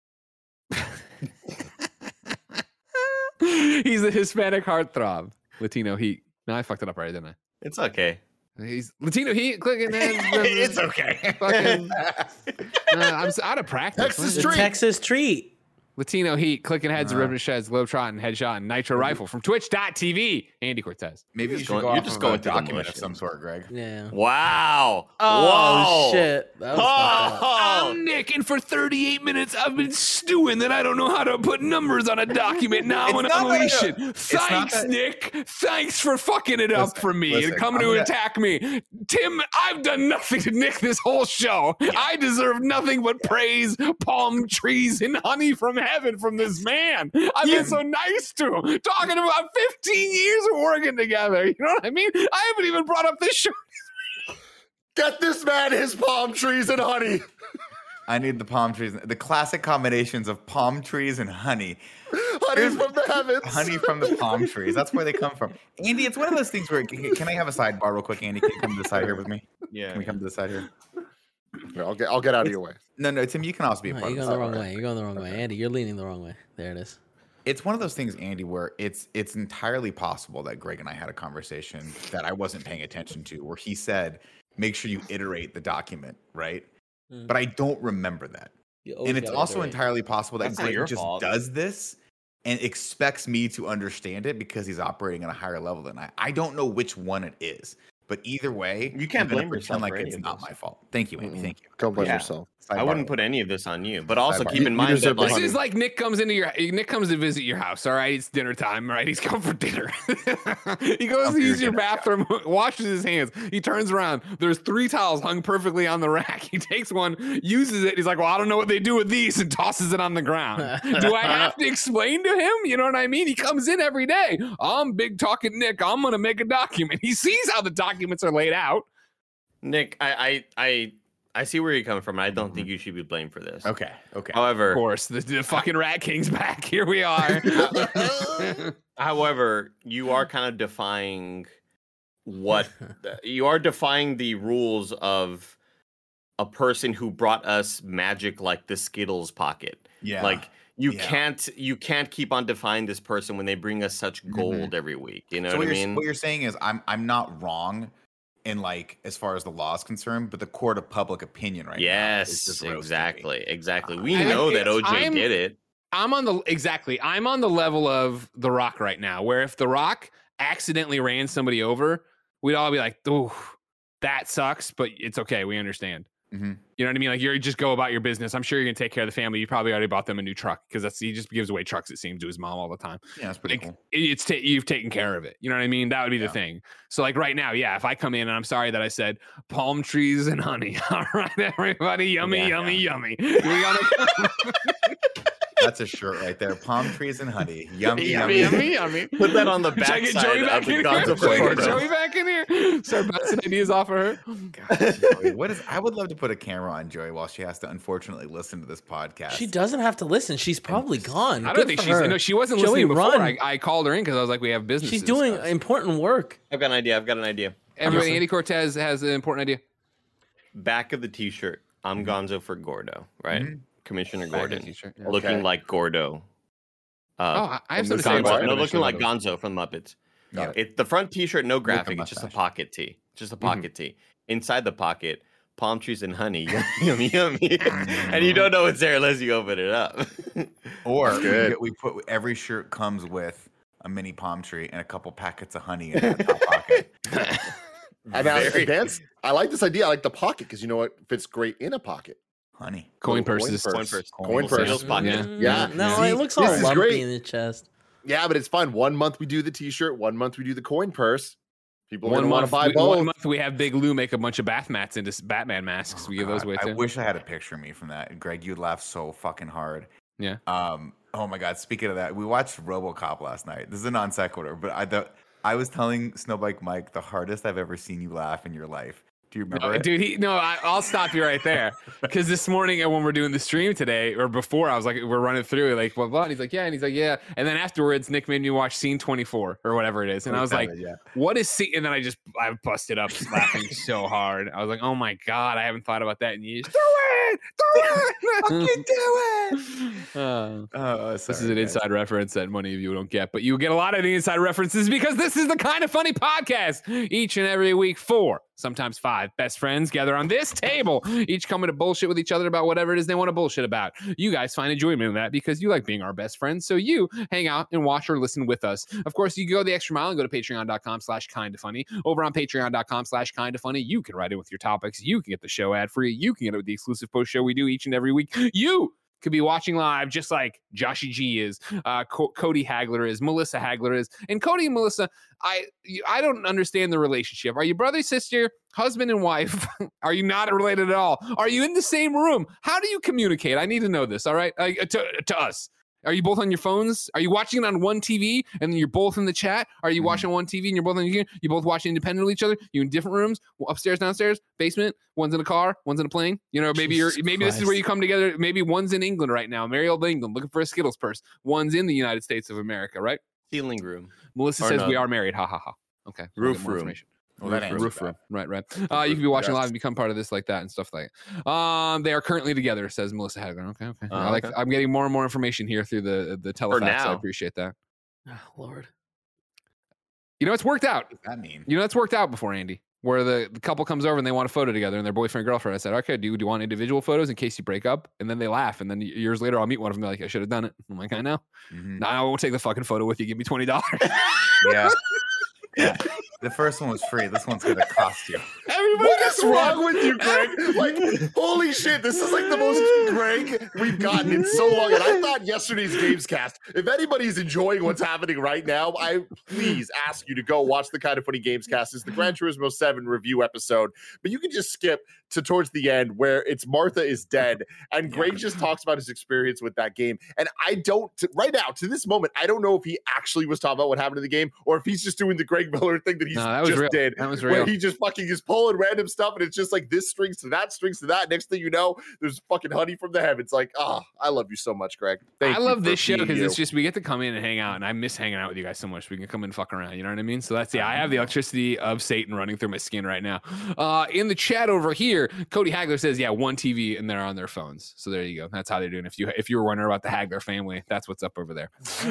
He's the Hispanic heartthrob. Latino heat. No, I fucked it up right, didn't I? It's okay. He's Latino heat. Clicking. It's okay. Fucking, I'm out of practice. Texas treat. Texas treat. Latino Heat, Clicking Heads, Ribbon Sheds, Globetrotting, Headshot, and Nitro Rifle from Twitch.tv. Andy Cortez. Maybe you should go off of a document of some sort, Greg. Yeah. Wow. Oh, shit. That was I'm Nick, and for 38 minutes I've been stewing that I don't know how to put numbers on a document. Now I'm going to unleash it. Thanks, Nick. Thanks for fucking it up for me and coming to attack me. Tim, I've done nothing to Nick this whole show. I deserve nothing but praise, palm trees, and honey from heaven from this man. I've been so nice to him. Talking about 15 years of working together. You know what I mean? I haven't even brought up this show. Get this man his palm trees and honey. I need the palm trees. The classic combinations of palm trees and honey. Honey from the heavens. Honey from the palm trees. That's where they come from. Andy, it's one of those things where, can I have a sidebar real quick, Andy? Can you come to the side here with me? Yeah. Can we come to the side here? Yeah, I'll get out of your way. No, Tim, you can also be a part of You're it. going the wrong way. You're going the wrong way. Andy, you're leaning the wrong way. There it is. It's one of those things, Andy, where it's entirely possible that Greg and I had a conversation that I wasn't paying attention to, where he said, make sure you iterate the document, right? But I don't remember that. And it's also entirely possible that Greg just does this and expects me to understand it because he's operating at a higher level than I. I don't know which one it is. But either way, you can't blame yourself like it's not my fault. Thank you, Andy. Thank you. Don't blame yourself. I wouldn't put any of this on you, but also keep in mind that this is like Nick comes to visit your house. All right, it's dinner time. Right, he's come for dinner. He goes to use your bathroom, washes his hands. He turns around. There's 3 towels hung perfectly on the rack. He takes one, uses it. He's like, "Well, I don't know what they do with these," and tosses it on the ground. Do I have to explain to him? You know what I mean? He comes in every day. I'm big talking Nick. I'm gonna make a document. He sees how the documents are laid out. Nick, I see where you're coming from. I don't think you should be blamed for this. Okay. However, of course, the fucking Rat King's back. Here we are. However, you are kind of defying the rules of a person who brought us magic like the Skittles pocket. Yeah. Like you can't keep on defying this person when they bring us such gold every week. You know what I mean? What you're saying is I'm not wrong in like as far as the law is concerned, but the court of public opinion right now is just exactly. We know that OJ did it. I'm on the level of The Rock right now, where if The Rock accidentally ran somebody over, we'd all be like, "Ooh, that sucks," but it's okay. We understand. Mm-hmm. You know what I mean? Like you just go about your business. I'm sure you're gonna take care of the family. You probably already bought them a new truck because he just gives away trucks. It seems to his mom all the time. Yeah, that's pretty cool. You've taken care of it. You know what I mean? That would be the thing. So like right now, if I come in and I'm sorry that I said palm trees and honey. All right, everybody, yummy. We gotta. That's a shirt right there. Palm trees and honey. Yummy. Put that on the back side of the Gonzo Get Joey back in here. Start bouncing ideas off of her. God, Joey, I would love to put a camera on Joey while she has to unfortunately listen to this podcast. She doesn't have to listen. She's probably gone. I don't think she wasn't listening before. I called her in because I was like, we have business. She's doing important work. I've got an idea. Everybody, Andy Cortez has an important idea. Back of the t-shirt, I'm Gonzo for Gordo, right? Mm-hmm. Commissioner Gordon, yeah. looking like Gordo. I have something to say about no, looking like Gonzo from Muppets. Yeah. It's the front T-shirt, no graphic. It's just a pocket tee. Just a pocket tee. Inside the pocket, palm trees and honey, yummy. And you don't know it's there unless you open it up. Or we put every shirt comes with a mini palm tree and a couple packets of honey in the top pocket. I like this idea. I like the pocket because you know what fits great in a pocket. Honey. Coin purses. Coin purse. Yeah. No, it looks all lumpy in the chest. Yeah, but it's fine. 1 month we do the t-shirt. 1 month we do the coin purse. People want to buy both. 1 month we have Big Lou make a bunch of bath mats into Batman masks. We give those away too. I wish I had a picture of me from that. Greg, you'd laugh so fucking hard. Yeah. Oh my God. Speaking of that, we watched RoboCop last night. This is a non sequitur, but I was telling Snowbike Mike the hardest I've ever seen you laugh in your life. Do you remember it? Dude, I'll stop you right there. Because this morning when we're doing the stream today, or before, I was like, we're running through, like, blah, blah. And he's like, yeah. And he's like, yeah. And then afterwards, Nick made me watch scene 24 or whatever it is. And I was like, what is scene? And then I busted up laughing so hard. I was like, oh my God, I haven't thought about that in years. Do it! Fucking do it! This is an inside reference that many of you don't get, but you get a lot of the inside references because this is the Kind of Funny podcast. Each and every week, 4, sometimes 5 best friends gather on this table, each coming to bullshit with each other about whatever it is they want to bullshit about. You guys find enjoyment in that because you like being our best friends, so you hang out and watch or listen with us. Of course, you go the extra mile and go to patreon.com/kindoffunny. Over on patreon.com/kindoffunny, you can write in with your topics. You can get the show ad free. You can get it with the exclusive post show we do each and every week. You could be watching live just like Joshy G is, Cody Hagler is, Melissa Hagler is. And Cody and Melissa, I don't understand the relationship. Are you brother, sister, husband and wife? Are you not related at all? Are you in the same room? How do you communicate? I need to know this, all right? To us. Are you both on your phones? Are you watching it on one TV and then you're both in the chat? Are you watching on one TV and you're both on your You both watching independently of each other? You in different rooms, upstairs, downstairs, basement? One's in a car, one's in a plane. You know, maybe this is where you come together. Maybe one's in England right now, merry old England, looking for a Skittles purse. One's in the United States of America, right? Ceiling room. Melissa says we are married. Ha ha ha. Okay. Roof room. Roof room. Right. You can be watching live and become part of this like that and stuff like that. They are currently together, says Melissa Hagler. Okay. I'm getting more and more information here through the telefax. I appreciate that. Oh, Lord. You know, it's worked out. What does that mean? You know, it's worked out before, Andy, where the couple comes over and they want a photo together and their boyfriend and girlfriend. I said, okay, do you want individual photos in case you break up? And then they laugh. And then years later, I'll meet one of them. They're like, I should have done it. I'm like, I know. Mm-hmm. No, I won't take the fucking photo with you. Give me $20. Yeah. The first one was free. This one's going to cost you. What is wrong with you, Greg? Like, holy shit, this is like the most Greg we've gotten in so long. And I thought yesterday's Gamescast, if anybody's enjoying what's happening right now, I please ask you to go watch the Kind of Funny Gamescast. It's the Gran Turismo 7 review episode. But you can just skip to towards the end where it's Martha is dead. And Greg just talks about his experience with that game. And I don't, right now, to this moment, I don't know if he actually was talking about what happened in the game or if he's just doing the Greg Miller thing that he did. That was real. Where he just fucking is pulling random stuff and it's just like this strings to that, strings to that. Next thing you know, there's fucking honey from the heavens. Like, I love you so much, Greg. I love this show because it's just we get to come in and hang out, and I miss hanging out with you guys so much. We can come in and fuck around. You know what I mean? So that's I have the electricity of Satan running through my skin right now. In the chat over here, Cody Hagler says, one TV and they're on their phones. So there you go. That's how they're doing. If you were wondering about the Hagler family, that's what's up over there.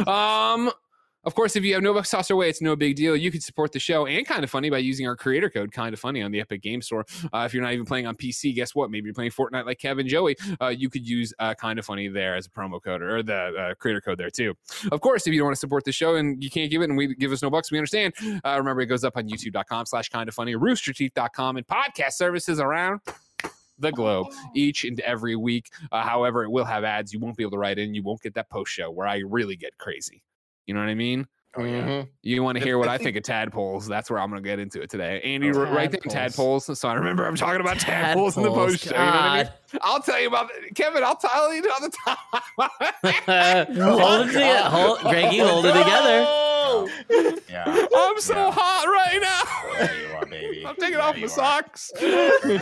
Of course, if you have no bucks tossed away, it's no big deal. You can support the show and Kind of Funny by using our creator code, Kind of Funny, on the Epic Game Store. If you're not even playing on PC, guess what? Maybe you're playing Fortnite like Kev and Joey. You could use Kind of Funny there as a promo code or the creator code there too. Of course, if you don't want to support the show and you can't give it and we give us no bucks, we understand. Remember, it goes up on youtube.com/kindoffunny, roosterteeth.com, and podcast services around the globe each and every week. However, it will have ads. You won't be able to write in. You won't get that post show where I really get crazy. You know what I mean? Oh, yeah. Mm-hmm. You want to hear what I think of tadpoles? That's where I'm going to get into it today. Andy, write down tadpoles. So I remember I'm talking about tadpoles in the post show. You know what I mean? I'll tell you about Kevin. I'll tell you on the top. Hold it together. Greg, you hold it together. Yeah. I'm so hot right now. There you are, baby. I'm taking off my socks. Take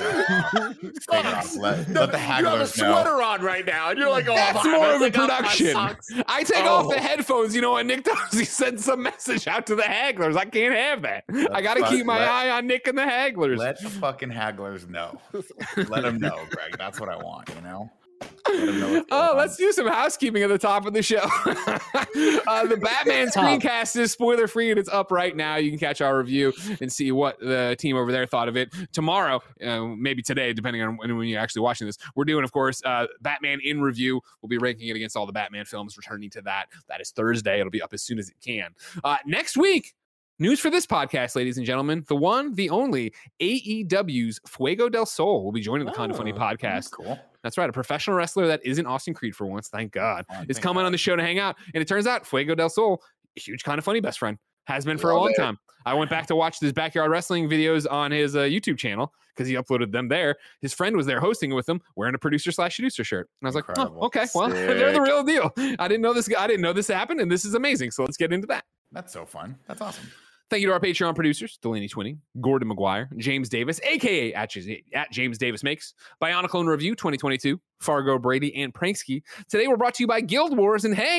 it off. Let the You have a hagglers know. sweater on right now, and you're like, That's more of a production. I take off the headphones. You know what Nick does? He sends some message out to the hagglers. I can't have that. I got to keep my eye on Nick and the hagglers. Let the fucking hagglers know. Let them know, Greg. That's what I want, you know? Let them know what's going on. Let's do some housekeeping at the top of the show. The Batman screencast is spoiler free and it's up right now. You can catch our review and see what the team over there thought of it. Tomorrow, maybe today, depending on when you're actually watching this, we're doing, of course, Batman in review. We'll be ranking it against all the Batman films, returning to that. That is Thursday. It'll be up as soon as it can. Next week, news for this podcast, ladies and gentlemen. The one, the only, AEW's Fuego del Sol will be joining the Kind of Funny podcast. That's cool. That's right. A professional wrestler that isn't Austin Creed for once, thank God, is coming on the show to hang out. And it turns out Fuego del Sol, a huge Kind of Funny best friend, has been for a long time. I went back to watch his backyard wrestling videos on his YouTube channel because he uploaded them there. His friend was there hosting with him, wearing a producer/seducer shirt. And I was like, oh, okay, well, they're the real deal. I didn't know this happened, and this is amazing. So let's get into that. That's so fun. That's awesome. Thank you to our Patreon producers, Delaney Twinney, Gordon McGuire, James Davis, a.k.a. at James Davis Makes, Bionicle and Review 2022, Fargo Brady, and Pranksky. Today we're brought to you by Guild Wars, and hey,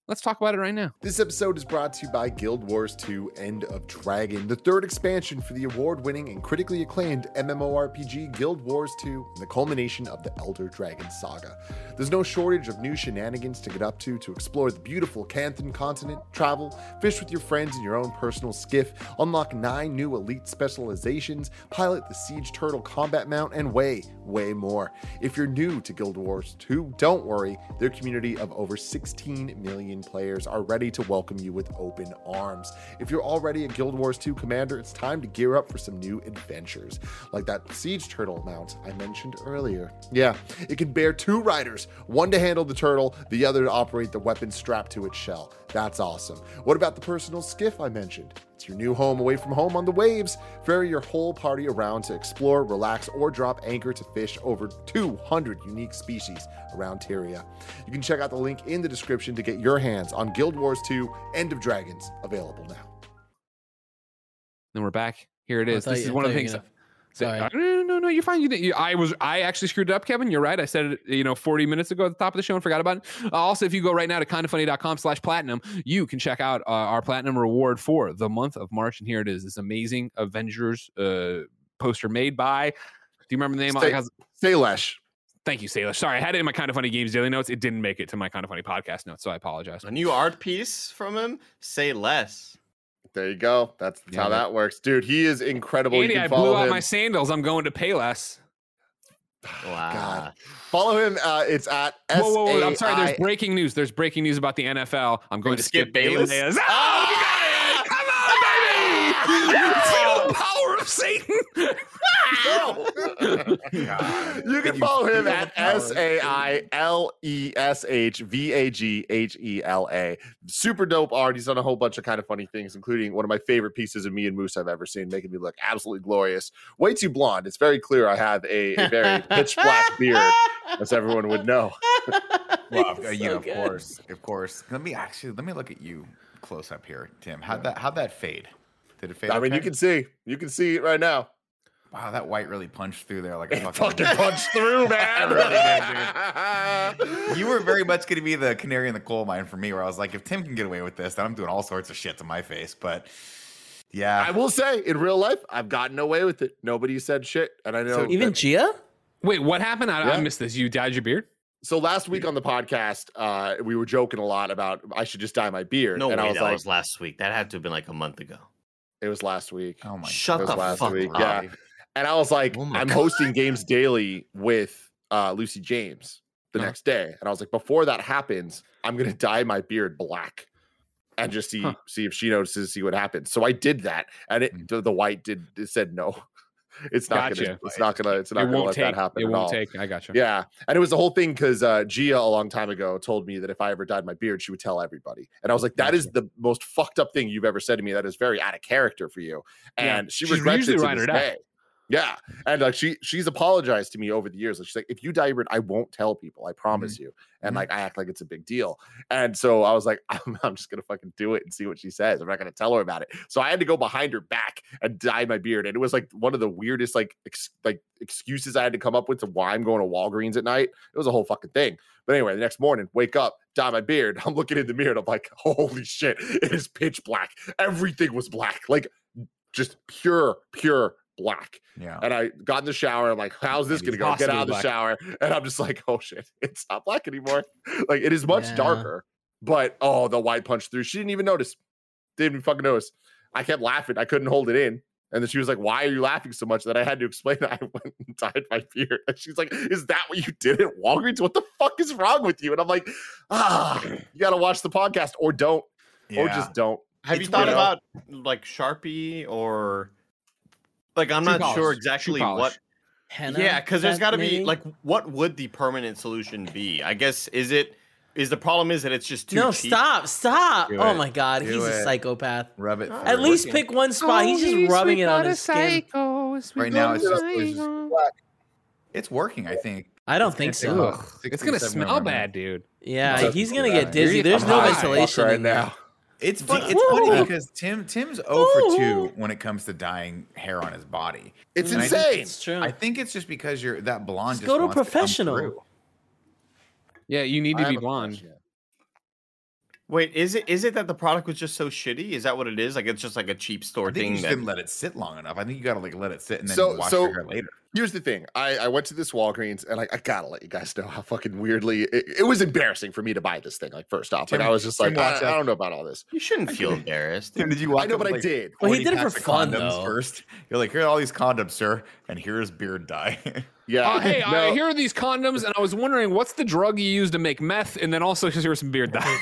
Let's talk about it right now. This episode is brought to you by Guild Wars 2 End of Dragon, the third expansion for the award-winning and critically acclaimed MMORPG Guild Wars 2, and the culmination of the Elder Dragon saga. There's no shortage of new shenanigans to get up to explore the beautiful Canthan continent, travel, fish with your friends in your own personal skiff, unlock 9 new elite specializations, pilot the Siege Turtle combat mount, and way more. If you're new to Guild Wars 2, don't worry. Their community of over 16 million players are ready to welcome you with open arms. If you're already a Guild Wars 2 commander, it's time to gear up for some new adventures, like that Siege Turtle mount I mentioned earlier. Yeah, it can bear 2 riders, one to handle the turtle, the other to operate the weapon strapped to its shell. That's awesome. What about the personal skiff I mentioned? It's your new home away from home on the waves. Ferry your whole party around to explore, relax, or drop anchor to fish over 200 unique species around Tyria. You can check out the link in the description to get your hands on Guild Wars 2 End of Dragons, available now. Then we're back. Here it is. This is one of the things. Sorry. No, you're fine. I actually screwed it up, Kevin. You're right. I said it, 40 minutes ago at the top of the show and forgot about it. Also, if you go right now to kindafunny.com/platinum, you can check out our platinum reward for the month of March. And here it is. This amazing Avengers poster made by, do you remember the name? Salesh. Thank you, Salish. Sorry, I had it in my Kind of Funny Games daily notes. It didn't make it to my Kind of Funny podcast notes, so I apologize. A new art piece from him. Say less. There you go. That's how that works. Dude, he is incredible. Andy, I blew out my sandals. I'm going to pay less. Wow. God. Follow him. It's at Whoa. I'm sorry. There's breaking news. There's breaking news about the NFL. I'm going to skip Bayless. Oh, you got it! Come on, baby! Feel the power of Satan. You can follow him at SAILESHVAGHELA. Super dope art. He's done a whole bunch of kind of funny things, including one of my favorite pieces of me and Moose I've ever seen, making me look absolutely glorious. Way too blonde. It's very clear I have a very pitch black beard, as everyone would know. Well, of course. Let me look at you close up here, Tim. How'd that fade? Did it fade? I mean, you can see it right now. Wow, that white really punched through there like a fucking punched through, man. Really did, dude. You were very much going to be the canary in the coal mine for me, where I was like, if Tim can get away with this, then I'm doing all sorts of shit to my face. But yeah, I will say, in real life, I've gotten away with it. Nobody said shit, and I know even Gia. Wait, what happened? I missed this. You dyed your beard? So last week on the podcast, we were joking a lot about I should just dye my beard. No, and way, I was that was last week. That had to have been like a month ago. It was last week. Oh my! Shut the fuck up. Yeah. And I was like, I'm hosting Games Daily with Lucy James the next day. And I was like, before that happens, I'm going to dye my beard black and just see if she notices, see what happens. So I did that. And the white said no. It's not going to let that happen. It won't take. I got you. Yeah. And it was the whole thing because Gia a long time ago told me that if I ever dyed my beard, she would tell everybody. And I was like, that is the most fucked up thing you've ever said to me. That is very out of character for you. And she regrets it to this day. Yeah. And like she's apologized to me over the years. Like, she's like, if you dye your beard, I won't tell people. I promise you. And like I act like it's a big deal. And so I was like, I'm just gonna fucking do it and see what she says. I'm not gonna tell her about it. So I had to go behind her back and dye my beard. And it was like one of the weirdest excuses I had to come up with to why I'm going to Walgreens at night. It was a whole fucking thing. But anyway, the next morning, wake up, dye my beard. I'm looking in the mirror and I'm like, holy shit, it is pitch black. Everything was black, like just pure black. Yeah. And I got in the shower. I'm like, how's this gonna go? Get out of the shower. And I'm just like, oh shit, it's not black anymore. Like it is much darker, but the white punched through. She didn't even notice. Didn't even fucking notice. I kept laughing. I couldn't hold it in. And then she was like, why are you laughing so much? That I had to explain that I went and dyed my beard. And she's like, is that what you did at Walgreens? What the fuck is wrong with you? And I'm like, you gotta watch the podcast or don't. Or just don't. Have you thought about like Sharpie or like I'm not sure exactly what henna? Yeah, because there's got to be like, what would the permanent solution be? I guess is the problem is that it's just too cheap? Stop. Oh my god, he's a psychopath. Rub it. At least pick one spot. He's just rubbing it on his skin. Right now it's just black. It's working, I think. I don't think so. It's gonna smell bad, dude. Yeah, he's gonna get dizzy. There's no ventilation right now. It's funny because Tim's 0 for 2 when it comes to dyeing hair on his body. It's insane. It's true. I think it's just because that blonde just go to a wants professional. To come through. Yeah, you need to be blonde. Wait, is it that the product was just so shitty? Is that what it is? Like it's just like a cheap store I think thing. You just didn't let it sit long enough. I think you got to like let it sit and then wash so your hair later. Here's the thing. I went to this Walgreens and I gotta let you guys know how fucking weirdly it was embarrassing for me to buy this thing. Like first off, Tim, I was just like, I don't know about all this. You shouldn't feel embarrassed. Tim, did you watch? I know, but I did. Well, he did it for fun, condoms though. first. You're like, here are all these condoms, sir, and here's beard dye. Yeah. Hey, no. here are these condoms, and I was wondering what's the drug you use to make meth, and then also here was some beard dye.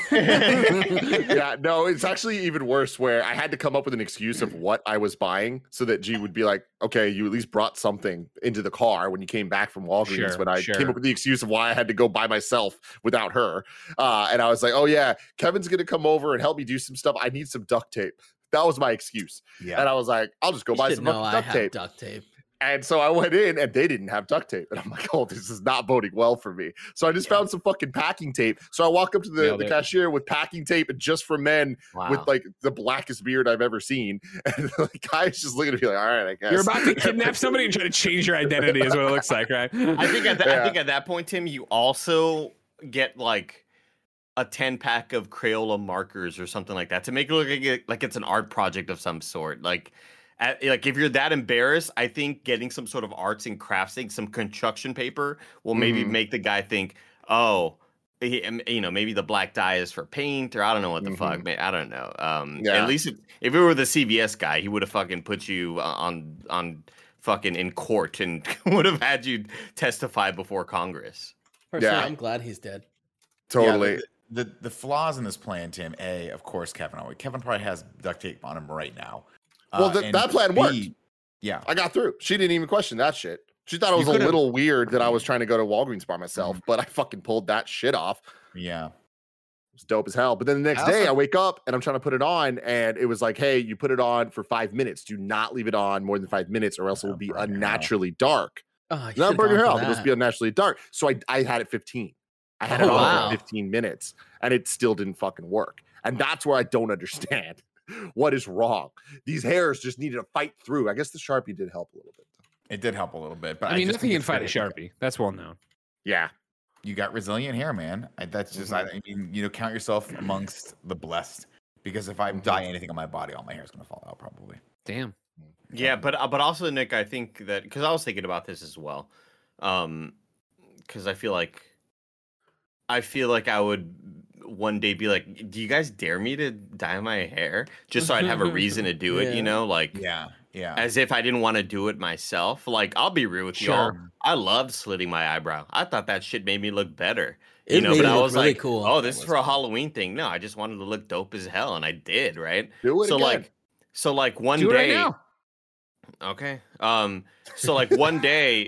Yeah, no, it's actually even worse where I had to come up with an excuse of what I was buying so that G would be like, okay, you at least brought something into the car when you came back from Walgreens when I came up with the excuse of why I had to go by myself without her. And I was like, oh yeah, Kevin's going to come over and help me do some stuff. I need some duct tape. That was my excuse. Yeah. And I was like, I'll just go buy some duct tape. Duct tape. And so I went in and they didn't have duct tape. And I'm like, oh, this is not boding well for me. So I just found some fucking packing tape. So I walk up to the cashier with packing tape and just for men with like the blackest beard I've ever seen. And the guy's just looking at me like, all right, I guess. You're about to kidnap somebody and try to change your identity is what it looks like, right? I think at that point, Tim, you also get like a 10-pack of Crayola markers or something like that to make it look like it's an art project of some sort. Like if you're that embarrassed, I think getting some sort of arts and crafts thing, some construction paper will maybe make the guy think, oh, maybe the black dye is for paint, or I don't know what the fuck. I don't know. At least if it were the CVS guy, he would have fucking put you on fucking in court and would have had you testify before Congress. Personally, I'm glad he's dead. Totally. Yeah, the flaws in this plan, Tim. Of course, Kevin probably has duct tape on him right now. Well, that plan worked. Yeah. I got through. She didn't even question that shit. She thought it was a little weird that I was trying to go to Walgreens by myself, but I fucking pulled that shit off. Yeah. It was dope as hell. But then the next day I wake up and I'm trying to put it on and it was like, hey, you put it on for 5 minutes. Do not leave it on more than 5 minutes or else it will be unnaturally dark. Not burn your hair off. It'll just be unnaturally dark. So I had it 15. I had it on for 15 minutes and it still didn't fucking work. And that's where I don't understand. What is wrong? These hairs just needed to fight through. I guess the Sharpie did help a little bit. It did help a little bit, but I mean, nothing can fight a Sharpie. That's well known. Yeah, you got resilient hair, man. That's just I mean, count yourself amongst the blessed. Because if I dye anything on my body, all my hair is gonna fall out probably. Damn. Yeah, but also, Nick, I think that because I was thinking about this as well, because I feel like I would one day be like, do you guys dare me to dye my hair just so I'd have a reason to do it, like as if I didn't want to do it myself. Like, I'll be real with y'all, I loved slitting my eyebrow. I thought that shit made me look better, but I was really like, cool. Oh, this is for a Halloween thing. No, I just wanted to look dope as hell, and I did, right? Do it again. So one do day it right now. Okay. So like one day,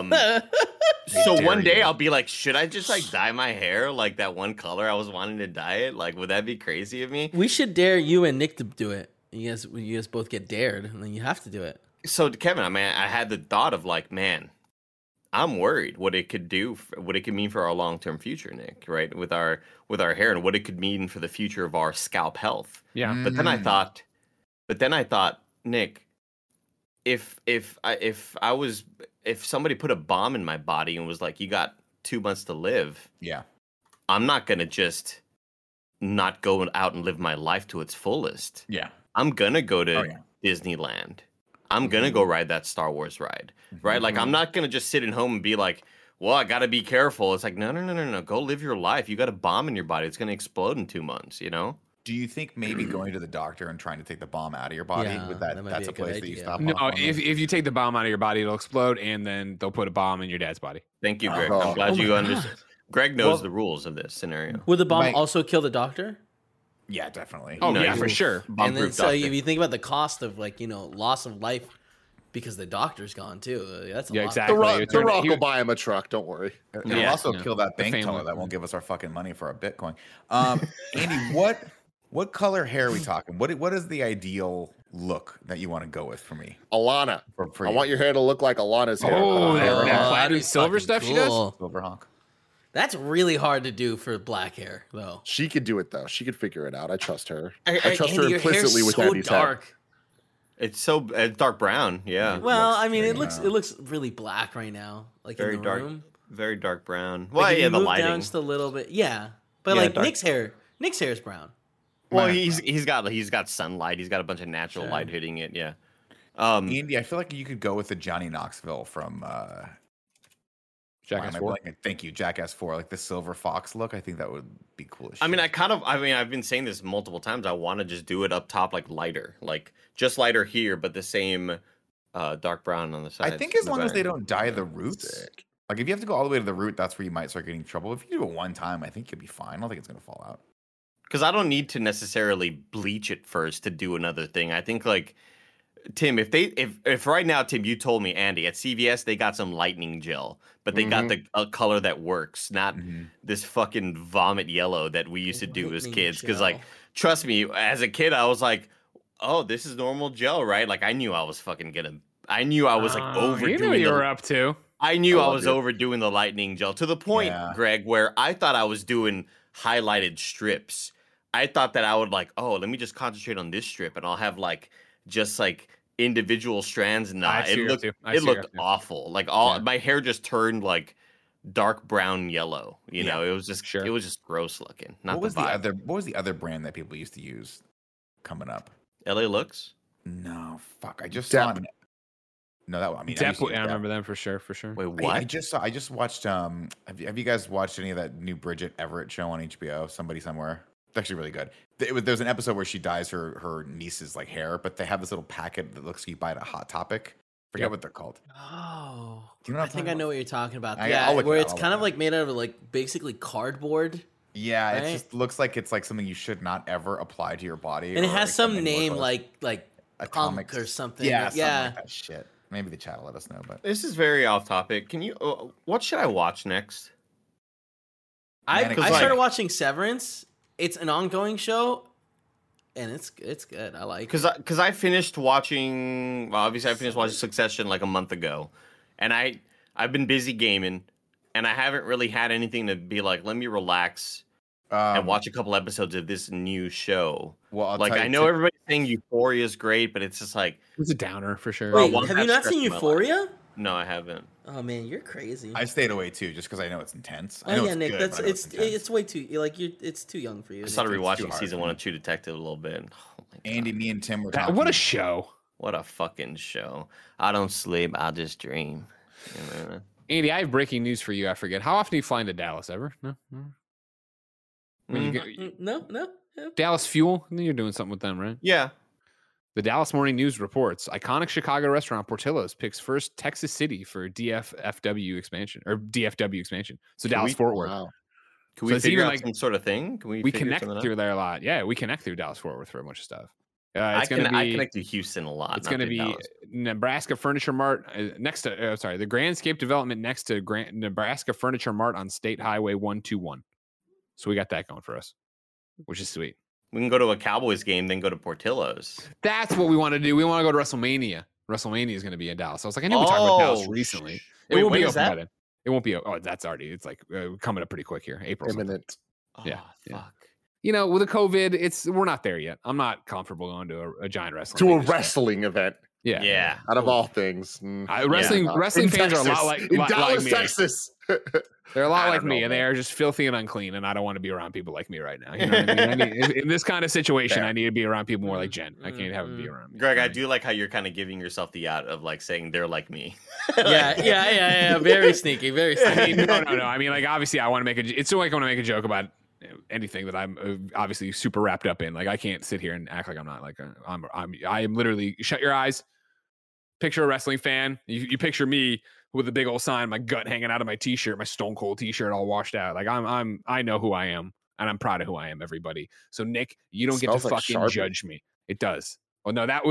one day I'll be like, should I just like dye my hair like that one color I was wanting to dye it? Like, would that be crazy of me? We should dare you and Nick to do it. You guys both get dared, and then you have to do it. So Kevin, I mean, I had the thought of like, man, I'm worried what it could do, what it could mean for our long-term future, Nick, right? With our hair and what it could mean for the future of our scalp health. Yeah. But then I thought, Nick, if somebody put a bomb in my body and was like, you got 2 months to live, I'm not gonna just not go out and live my life to its fullest. Yeah, I'm gonna go to Disneyland. I'm gonna go ride that Star Wars ride, right? Like, I'm not gonna just sit at home and be like, well, I gotta be careful. It's like, no. Go live your life. You got a bomb in your body. It's gonna explode in 2 months, Do you think maybe going to the doctor and trying to take the bomb out of your body that's a place that you stop? No, if you take the bomb out of your body, it'll explode, and then they'll put a bomb in your dad's body. Thank you, Greg. I'm glad you understand. Greg knows the rules of this scenario. Would the bomb also kill the doctor? Yeah, definitely. Oh, yeah, for sure. And then, so if you think about the cost of loss of life because the doctor's gone too, that's a lot. Exactly. The Rock will buy him a truck. Don't worry. It'll also kill that bank teller that won't give us our fucking money for our Bitcoin. Andy, what color hair are we talking? What is the ideal look that you want to go with for me? Alana. For I want your hair to look like Alana's hair. Oh, that platinum silver stuff she does? Silverhawk. That's really hard to do for black hair, though. She could do it, though. She could figure it out. I trust her. I trust her implicitly with so Andy's dark. head. It's so dark brown, yeah. Well, I mean, it looks really black right now, like very in the dark, room. very dark brown. Well, the move lighting down just a little bit, but like Nick's hair Nick's hair is brown. Well, he's got sunlight. He's got a bunch of natural light hitting it. Yeah. Andy, I feel like you could go with the Johnny Knoxville from Jackass 4. Thank you, Jackass 4. Like the silver fox look. I think that would be cool as shit. I mean, I've been saying this multiple times. I want to just do it up top, like lighter, like just lighter here, but the same dark brown on the side. I think as long as they don't dye the roots. Like if you have to go all the way to the root, that's where you might start getting trouble. If you do it one time, I think you'll be fine. I don't think it's gonna fall out. Because I don't need to necessarily bleach it first to do another thing. I think like Tim, if right now, Tim, you told me, Andy, at CVS they got some lightning gel, but they got the color that works, not this fucking vomit yellow that we used to do as kids. Because like, trust me, as a kid, I was like, oh, this is normal gel, right? Like I knew I was fucking I knew I was like overdoing. You knew what you were up to. I knew I was overdoing the lightning gel to the point, Greg, where I thought I was doing highlighted strips. I thought that I would like, oh, let me just concentrate on this strip, and I'll have like just like individual strands. Nah, it looked awful. Like my hair just turned like dark brown yellow. You know, it was just it was just gross looking. Not what was the other brand that people used to use coming up? LA Looks? No, fuck. I just saw. No, that one. I mean, I remember them for sure. Wait, what? I just watched. Have you guys watched any of that new Bridget Everett show on HBO? Somebody Somewhere. It's actually really good. There's an episode where she dyes her niece's like hair, but they have this little packet that looks like you buy it at Hot Topic. Forget what they're called. Oh, do you know? I think I know what you're talking about. Where it's kind of like made out of like basically cardboard. Yeah, right? It just looks like it's like something you should not ever apply to your body. And it has some name like Atomic or something. Yeah, something like that shit. Maybe the chat will let us know. But this is very off topic. Can you? What should I watch next? I started watching Severance. It's an ongoing show, and it's good. I like it. Because I finished watching. Well, obviously, I finished watching Succession like a month ago, and I've been busy gaming, and I haven't really had anything to be like, let me relax and watch a couple episodes of this new show. Well, I know everybody's saying Euphoria is great, but it's just like it's a downer for sure. Wait, have you not seen Euphoria? No, I haven't. Oh man, you're crazy. I stayed away too, just because I know it's intense. I know Nick, it's way too it's too young for you. I started rewatching season 1 of True Detective a little bit. Oh Andy, me and Tim were talking. What a show! What a fucking show! I don't sleep. I just dream. Andy, I have breaking news for you. I forget. How often do you fly into Dallas? Ever? No. No. Dallas Fuel. You're doing something with them, right? Yeah. The Dallas Morning News reports iconic Chicago restaurant Portillo's picks first Texas City for DFW expansion. So Dallas Fort Worth. Wow. Can we figure out some sort of thing? Can we connect through there a lot? Yeah, we connect through Dallas Fort Worth for a bunch of stuff. I connect to Houston a lot. It's going to be Dallas. Nebraska Furniture Mart next to the Grandscape development next to Nebraska Furniture Mart on State Highway 121. So we got that going for us, which is sweet. We can go to a Cowboys game, then go to Portillo's. That's what we want to do. We want to go to WrestleMania. WrestleMania is going to be in Dallas. I was like, I knew we talked about Dallas recently. It won't be open by then. It won't be. Oh, that's already. It's like coming up pretty quick here. April. Imminent. Yeah. Fuck. You know, with the COVID, we're not there yet. I'm not comfortable going to a giant wrestling. To a wrestling event. Yeah. Out of all things. Wrestling fans are a lot like Dallas, me. Texas. They're a lot like me, and they are just filthy and unclean, and I don't want to be around people like me right now. You know what I mean? In this kind of situation, I need to be around people more like Jen. I can't have them be around me. Greg, I do like how you're kind of giving yourself the out of like saying they're like me. Yeah. Very sneaky. Very sneaky. No. I mean, like, obviously, I want to make it's like I want to make a joke about anything that I'm obviously super wrapped up in. Like, I can't sit here and act like I'm not. Like, I am literally, shut your eyes, picture a wrestling fan. You picture me with a big old sign, my gut hanging out of my t-shirt, my Stone Cold t-shirt all washed out. Like, I know who I am, and I'm proud of who I am, everybody. So Nick, you don't get to fucking Sharpie. Judge me. It does. Oh no, that ooh,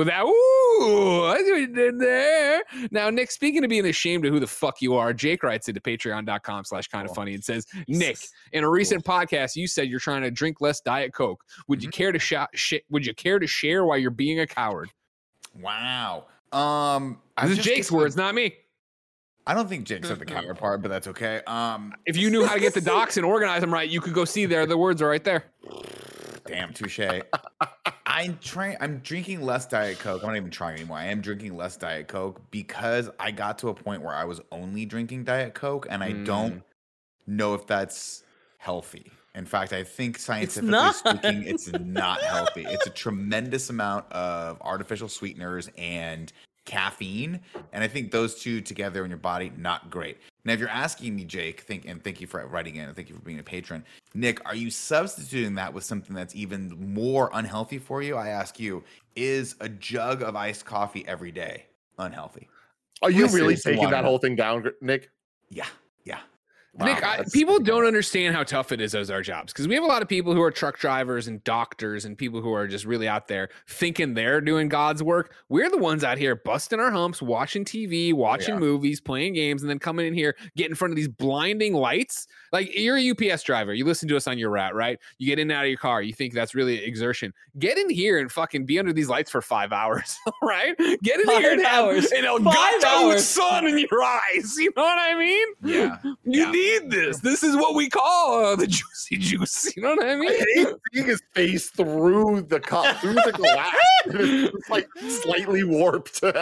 I see what you did there. Now, Nick, speaking of being ashamed of who the fuck you are, Jake writes into patreon.com/kindoffunny and says, Nick, in a recent podcast, you said you're trying to drink less Diet Coke. Would you care to would you care to share why you're being a coward? Wow. This is Jake's words, not me. I don't think Jake said the coward part, but that's okay. If you knew how to get the docs and organize them right, you could go see there. The words are right there. Damn, touche. I'm drinking less Diet Coke. I'm not even trying anymore. I am drinking less Diet Coke because I got to a point where I was only drinking Diet Coke, and I don't know if that's healthy. In fact, I think scientifically speaking, it's not healthy. It's a tremendous amount of artificial sweeteners and caffeine, and I think those two together in your body, not great. Now, if you're asking me, Jake, thank you for writing in and thank you for being a patron. Nick, are you substituting that with something that's even more unhealthy for you? I ask you, is a jug of iced coffee every day unhealthy? Are you really taking that whole thing down, Nick? Yeah. Wow, Nick, people don't understand how tough it is as our jobs, because we have a lot of people who are truck drivers and doctors and people who are just really out there thinking they're doing God's work. We're the ones out here busting our humps, watching TV, watching movies, playing games, and then coming in here, get in front of these blinding lights. Like, you're a UPS driver. You listen to us on your route, right? You get in and out of your car. You think that's really exertion. Get in here and fucking be under these lights for 5 hours, right? Get in here and have an Elgato sun in your eyes. You know what I mean? Yeah. You need this. This is what we call the juicy juice. You know what I mean? I hate seeing his face through the cup, through the glass. It's like slightly warped. Like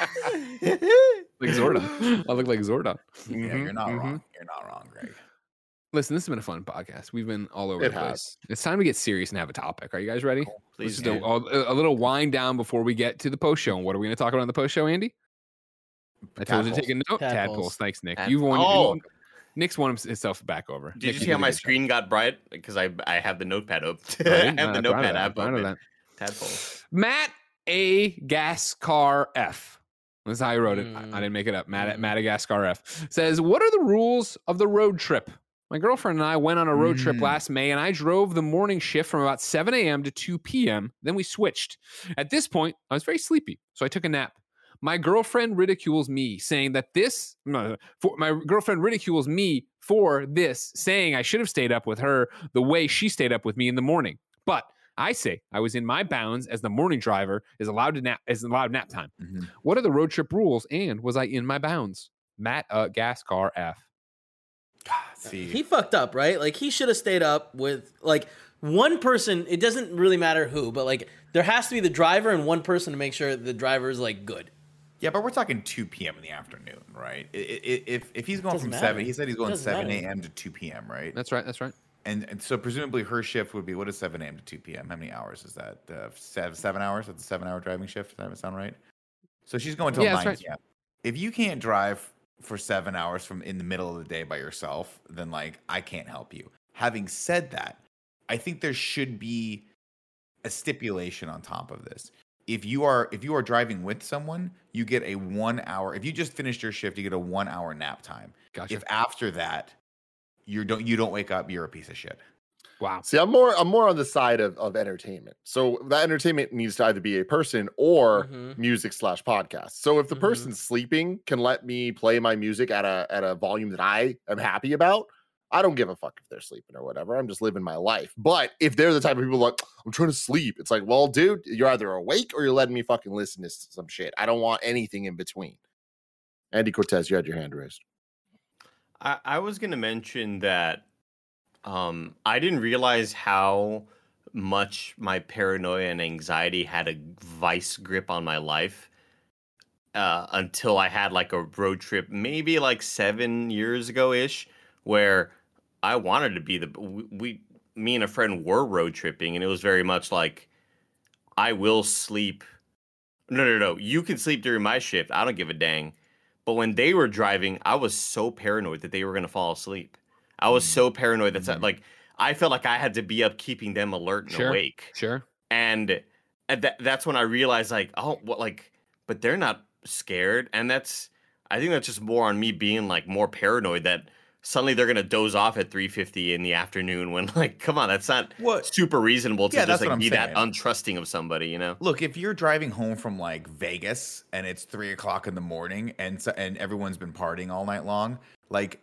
Zordon. I look like Zordon. Yeah, you're not wrong. You're not wrong, Greg. Listen, this has been a fun podcast. We've been all over the place. It's time to get serious and have a topic. Are you guys ready? Cool. Please. Just a little wind down before we get to the post show. And what are we going to talk about in the post show, Andy? I told you to take a note. Tadpoles. Thanks, Nick. You've won. Nick's won himself back over. Did you see how my screen got bright? Because I have the notepad up. I have the notepad app open. Tadpoles. Matt A. Gascar F. That's how I wrote it. I didn't make it up. Madagascar F says, what are the rules of the road trip? My girlfriend and I went on a road trip last May, and I drove the morning shift from about 7 a.m. to 2 p.m. Then we switched. At this point, I was very sleepy, so I took a nap. My girlfriend ridicules me, saying that my girlfriend ridicules me for this, saying I should have stayed up with her the way she stayed up with me in the morning. But I say I was in my bounds as the morning driver is allowed nap time. What are the road trip rules, and was I in my bounds? Matt Gascar F. See. He fucked up, right? Like, he should have stayed up with, like, one person. It doesn't really matter who, but, like, there has to be the driver and one person to make sure the driver is, like, good. Yeah, but we're talking 2 p.m. in the afternoon, right? If he's going from 7, he said he's going 7 a.m. to 2 p.m., right? That's right. And so presumably her shift would be, what is 7 a.m. to 2 p.m.? How many hours is that? 7 hours? That's a 7-hour driving shift? Does that sound right? So she's going till 9 p.m. If you can't drive for 7 hours from in the middle of the day by yourself, then, like, I can't help you. Having said that, I think there should be a stipulation on top of this. If you are driving with someone, you get a 1 hour. If you just finished your shift, you get a 1 hour nap time. Gotcha. If after that you don't wake up, you're a piece of shit. Wow. See, I'm more on the side of entertainment. So that entertainment needs to either be a person or music / podcast. So if the person's sleeping can let me play my music at a volume that I am happy about, I don't give a fuck if they're sleeping or whatever. I'm just living my life. But if they're the type of people like, I'm trying to sleep, it's like, well, dude, you're either awake or you're letting me fucking listen to some shit. I don't want anything in between. Andy Cortez, you had your hand raised. I was going to mention that I didn't realize how much my paranoia and anxiety had a vice grip on my life until I had like a road trip, maybe like 7 years ago-ish, where I wanted to be me and a friend were road tripping, and it was very much like, I will sleep. No. You can sleep during my shift. I don't give a dang. But when they were driving, I was so paranoid that they were going to fall asleep. I was so paranoid that like I felt like I had to be up keeping them alert and awake. Sure. And that's when I realized, like, oh, what, like, but they're not scared. And I think that's just more on me being like more paranoid that suddenly they're going to doze off at 3:50 in the afternoon when, like, come on, that's not super reasonable to just like be that untrusting of somebody, you know? Look, if you're driving home from like Vegas and it's 3 o'clock in the morning and everyone's been partying all night long, like,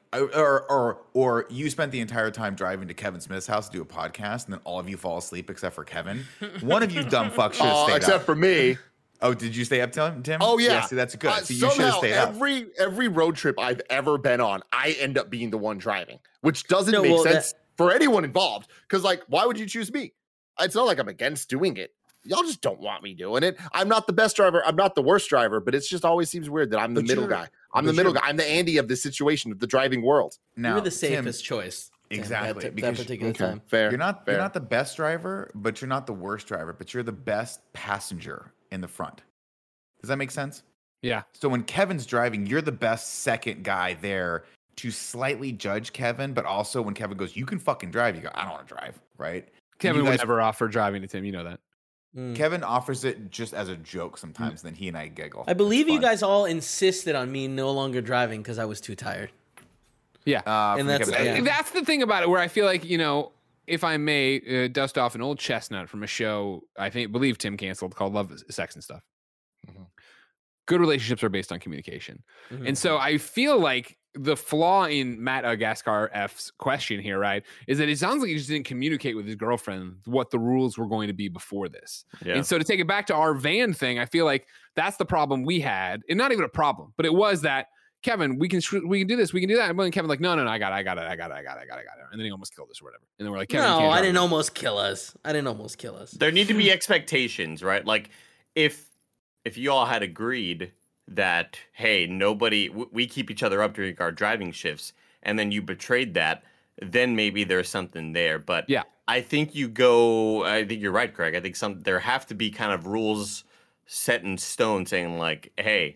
or you spent the entire time driving to Kevin Smith's house to do a podcast and then all of you fall asleep except for Kevin, one of you dumb fucks should have stayed except up. for me. Oh, did you stay up, Tim? Oh, yeah. See, that's good. So you should have stayed up. Every road trip I've ever been on, I end up being the one driving, which doesn't make sense for anyone involved. Because, like, why would you choose me? It's not like I'm against doing it. Y'all just don't want me doing it. I'm not the best driver. I'm not the worst driver, but it just always seems weird that I'm the middle guy. I'm the middle guy. I'm the Andy of this situation, of the driving world. Now, you're the safest choice. Exactly. That particular time. Fair. You're not the best driver, but you're not the worst driver, but you're the best passenger in the front. Does that make sense? Yeah. So when Kevin's driving, you're the best second guy there to slightly judge Kevin, but also when Kevin goes, you can fucking drive, you go, I don't want to drive, right? Kevin would never offer driving to Tim, you know that. Kevin offers it just as a joke sometimes, then he and I giggle. I believe you guys all insisted on me no longer driving because I was too tired. Yeah. And that's the thing about it where I feel like, you know, if I may dust off an old chestnut from a show I believe Tim canceled called Love, Sex, and Stuff. Mm-hmm. Good relationships are based on communication. Mm-hmm. And so I feel like the flaw in Matt Gaskar F's question here, right, is that it sounds like he just didn't communicate with his girlfriend what the rules were going to be before this. Yeah. And so to take it back to our van thing, I feel like that's the problem we had. And not even a problem, but it was that, Kevin, we can do this, we can do that. And then Kevin's like, no, I got it. And then he almost killed us or whatever. And then we're like, Kevin, no, I didn't almost kill us. There need to be expectations, right? Like if you all had agreed that, hey, we keep each other up during our driving shifts, and then you betrayed that, then maybe there's something there. But yeah, I think you're right, Craig. I think there have to be kind of rules set in stone saying like, hey,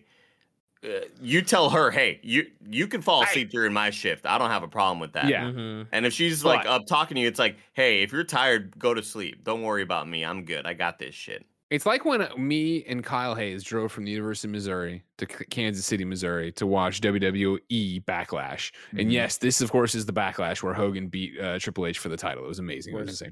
you tell her, hey, you can fall asleep during my shift. I don't have a problem with that. Yeah. Mm-hmm. And if she's like up talking to you, it's like, hey, if you're tired, go to sleep. Don't worry about me. I'm good. I got this shit. It's like when me and Kyle Hayes drove from the University of Missouri to Kansas City, Missouri to watch WWE Backlash. Mm-hmm. And yes, this, of course, is the Backlash where Hogan beat Triple H for the title. It was amazing. It was insane.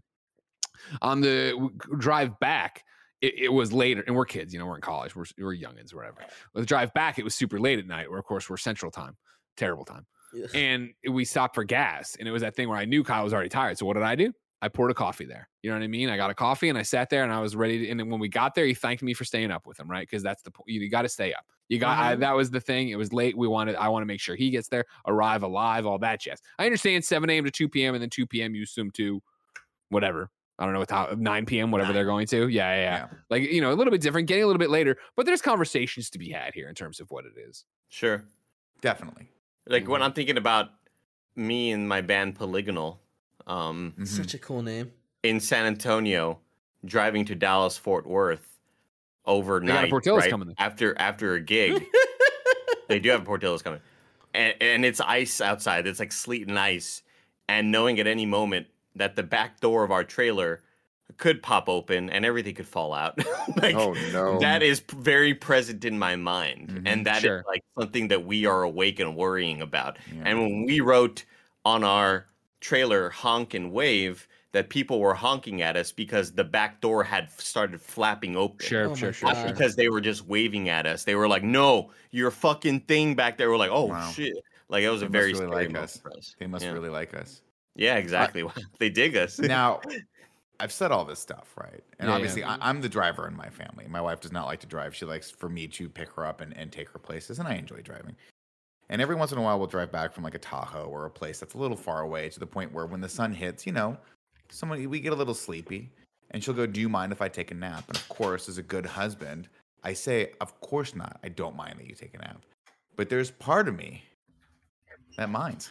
On the drive back, it was later, and we're kids, you know, we're in college, we're youngins or whatever. But the drive back, it was super late at night, where, of course, we're Central Time. Terrible time. Yes. And we stopped for gas, and it was that thing where I knew Kyle was already tired. So what did I do? I poured a coffee there. You know what I mean? I got a coffee and I sat there and I was ready to, and then when we got there, he thanked me for staying up with him, right? Because that's the point. You got to stay up. That was the thing. It was late. I want to make sure he gets there, arrive alive, all that jazz. I understand 7 a.m. to 2 p.m. and then 2 p.m. you assume to whatever. I don't know what 9 p.m. whatever they're going to. Yeah. Like, you know, a little bit different, getting a little bit later, but there's conversations to be had here in terms of what it is. Sure. Definitely. Like when I'm thinking about me and my band Polygonal, such a cool name. In San Antonio, driving to Dallas Fort Worth overnight, right? Coming after a gig. They do have Portillo's coming, and it's ice outside. It's like sleet and ice, and knowing at any moment that the back door of our trailer could pop open and everything could fall out. Like, oh no, that is very present in my mind, and that is like something that we are awake and worrying about. Yeah. And when we wrote on our trailer "honk and wave," that people were honking at us because the back door had started flapping open. Sure. Because they were just waving at us. They were like, "No, your fucking thing back there." We're like, "Oh wow. Shit!" Like it was a very really like us. For us. They must really like us. Yeah, exactly. They dig us. Now, I've said all this stuff, right? And obviously, I'm the driver in my family. My wife does not like to drive. She likes for me to pick her up and take her places, and I enjoy driving. And every once in a while, we'll drive back from like a Tahoe or a place that's a little far away to the point where when the sun hits, you know, we get a little sleepy. And she'll go, "Do you mind if I take a nap?" And of course, as a good husband, I say, "Of course not. I don't mind that you take a nap." But there's part of me that minds.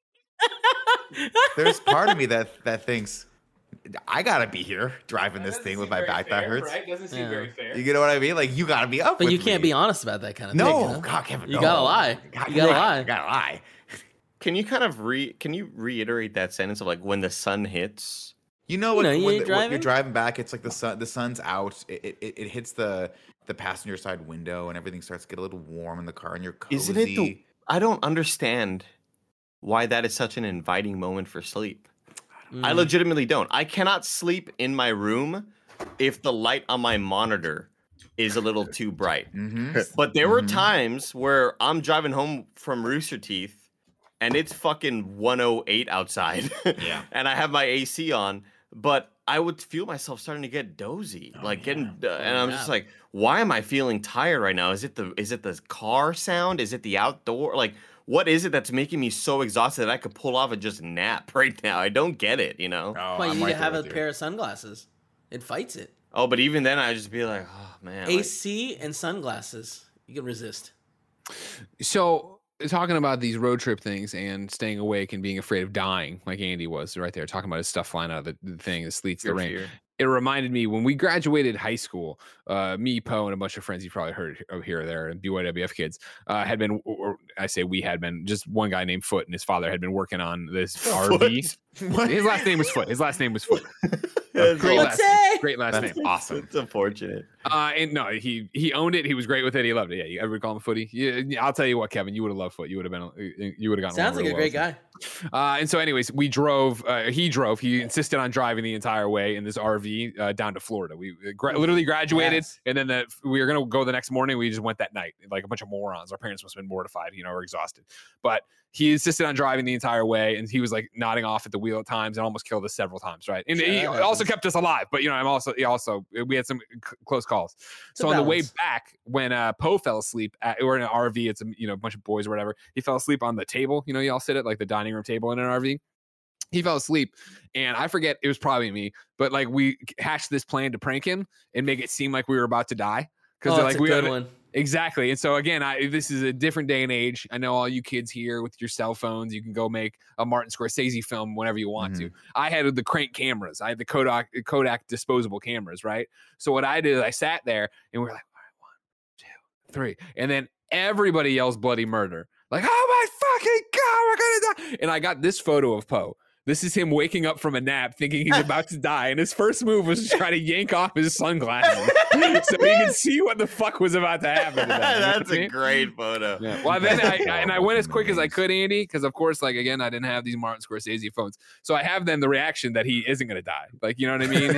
There's part of me that thinks, I gotta be here driving this thing with my back that hurts. Right? Doesn't seem very fair. You know what I mean? Like you gotta be up. But with you can't me. be honest about that kind of thing. No, God, Kevin, you gotta lie. You gotta lie. Can you kind of reiterate that sentence of like when the sun hits? You know when you're driving back, it's like the sun's out. It hits the passenger side window and everything starts to get a little warm in the car and you're cozy. Isn't it? I don't understand why that is such an inviting moment for sleep. I legitimately don't. I cannot sleep in my room if the light on my monitor is a little too bright. Mm-hmm. But there were times where I'm driving home from Rooster Teeth and it's fucking 108 outside. Yeah. And I have my AC on, but I would feel myself starting to get dozy, and I'm just like, why am I feeling tired right now? Is it the car sound? Is it the outdoor? Like, what is it that's making me so exhausted that I could pull off and just nap right now? I don't get it, you know? Well, you need to have a pair of sunglasses. It fights it. Oh, but even then, I just be like, oh, man. AC and sunglasses. You can resist. So talking about these road trip things and staying awake and being afraid of dying, like Andy was right there, talking about his stuff flying out of the thing, the sleets, the rain. Fear. It reminded me when we graduated high school, me, Poe, and a bunch of friends you probably heard of here or there, and BYWF kids had been, or I say we had been, just one guy named Foot and his father had been working on this RV. His last name was Foot. Great last name. Awesome. It's unfortunate. And no, he owned it. He was great with it. He loved it. Yeah, you ever call him Footy? Yeah, I'll tell you what, Kevin, you would have loved Foot. You would have gotten. Sounds like a great guy. And so, anyways, we drove. He drove. He insisted on driving the entire way in this RV down to Florida. We literally graduated, and then we were gonna go the next morning. We just went that night, like a bunch of morons. Our parents must have been mortified, or exhausted. But he insisted on driving the entire way, and he was like nodding off at the wheel at times, and almost killed us several times. Right, and he also kept us alive. But we had some close calls. So on the way back, when Poe fell asleep, we're in an RV. It's a bunch of boys or whatever. He fell asleep on the table. Y'all sit at like the dining room table in an RV. He fell asleep, and I forget, it was probably me, but like we hatched this plan to prank him and make it seem like we were about to die. Because that's a good one. Exactly. And so again, this is a different day and age. I know all you kids here with your cell phones, you can go make a Martin Scorsese film whenever you want to. I had the crank cameras. I had the Kodak disposable cameras, right? So what I did is I sat there and we were like, all right, 1, 2, 3. And then everybody yells bloody murder. Like, oh my fucking God, we're going to die. And I got this photo of Poe. This is him waking up from a nap thinking he's about to die. And his first move was to try to yank off his sunglasses so he could see what the fuck was about to happen to them. That's a great photo. Yeah. Well, then I went as quick as I could, Andy, because of course, like, again, I didn't have these Martin Scorsese phones. So I have then the reaction that he isn't going to die. Like, you know what I mean?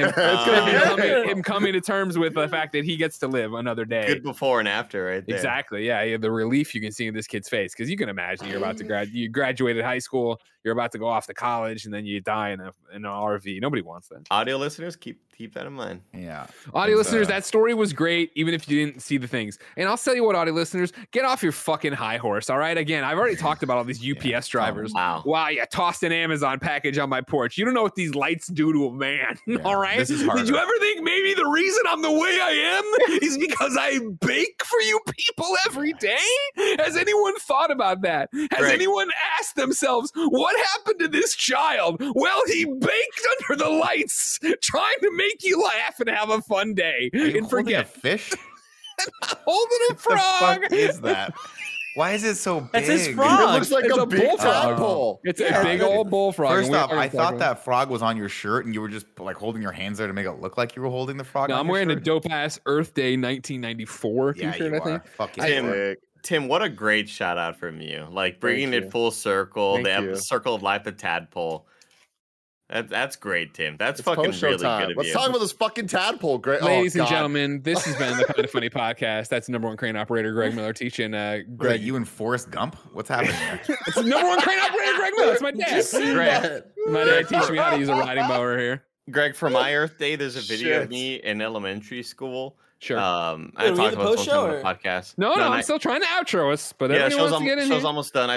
Him coming to terms with the fact that he gets to live another day. Good before and after right there. Exactly. Yeah. The relief you can see in this kid's face. Because you can imagine you're about to you graduated high school, you're about to go off to college, and then you die in an RV. Nobody wants that. Audio listeners, keep that in mind. Yeah. Audio listeners, that story was great, even if you didn't see the things. And I'll tell you what, audio listeners, get off your fucking high horse, all right? Again, I've already talked about all these UPS drivers. Oh, wow, you tossed an Amazon package on my porch. You don't know what these lights do to a man, all right? This is harder. Did you ever think maybe the reason I'm the way I am is because I bake for you people every day? Has anyone thought about that? Has anyone asked themselves, what happened to this child? Well, he baked under the lights, trying to make you laugh and have a fun day. And forget a fish. Holding a frog. What the fuck is that? Why is it so big? That's his frog. It looks like a big tadpole. It's a big old bullfrog. First off, I thought that frog was on your shirt, and you were just like holding your hands there to make it look like you were holding the frog. No, I'm wearing a dope ass Earth Day 1994 t-shirt. I think. Fuck yeah. Tim, what a great shout out from you! Like bringing it full circle, the circle of life, the tadpole. That's great, Tim. That's fucking really good of you. Let's talk about this fucking tadpole. Great, ladies and gentlemen. This has been the Kind of Funny podcast. That's number one crane operator Greg Miller teaching. Greg, you and Forrest Gump? What's happening here? It's the number one crane operator Greg Miller. It's my dad. Greg, my dad teaching me how to use a riding mower here. Greg, for my Earth Day, there's a video of me in elementary school. Sure. I talked about this on the podcast. No, I'm still trying to outro us, but yeah, show's almost done.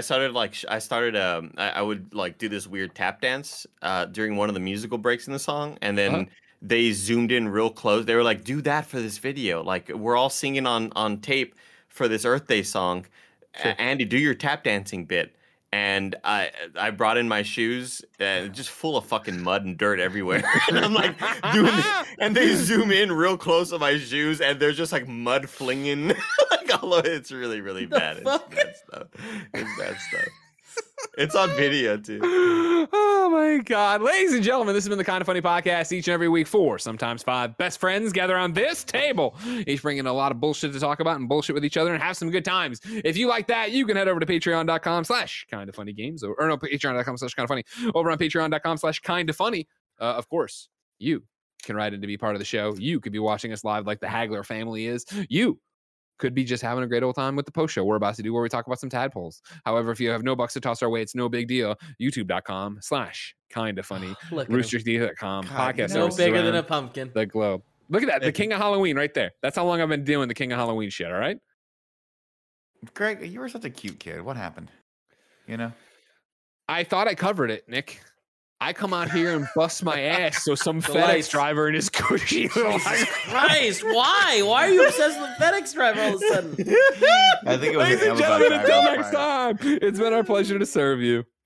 I would like do this weird tap dance during one of the musical breaks in the song, and then they zoomed in real close. They were like, "Do that for this video." Like we're all singing on tape for this Earth Day song. Sure. Andy, do your tap dancing bit. And I brought in my shoes, just full of fucking mud and dirt everywhere. And I'm like doing this, and they zoom in real close on my shoes, and there's just like mud flinging like all of it. It's really, really bad. It's bad stuff. It's bad stuff. It's on video too. Oh my God. Ladies and gentlemen, this has been the Kind of Funny podcast. Each and every week, 4, sometimes 5 best friends gather on this table, each bringing a lot of bullshit to talk about and bullshit with each other and have some good times. If you like that, you can head over to patreon.com/kindoffunnygames or no, patreon.com/kindoffunny. Over on patreon.com/kindoffunny. Of course, you can write in to be part of the show. You could be watching us live like the Hagler family is. You could be just having a great old time with the post show we're about to do where we talk about some tadpoles. However, if you have no bucks to toss our way, it's no big deal. YouTube.com/kindoffunny. Roosterteeth.com. Podcast no bigger than a pumpkin. The globe. Look at that. The King of Halloween right there. That's how long I've been doing the King of Halloween shit. All right. Greg, you were such a cute kid. What happened? You know? I thought I covered it, Nick. I come out here and bust my ass so some FedEx lights. driver in his cushy little Christ, why? Why are you obsessed with FedEx driver all of a sudden? I think it was Ladies and gentlemen, until next time, it's been our pleasure to serve you.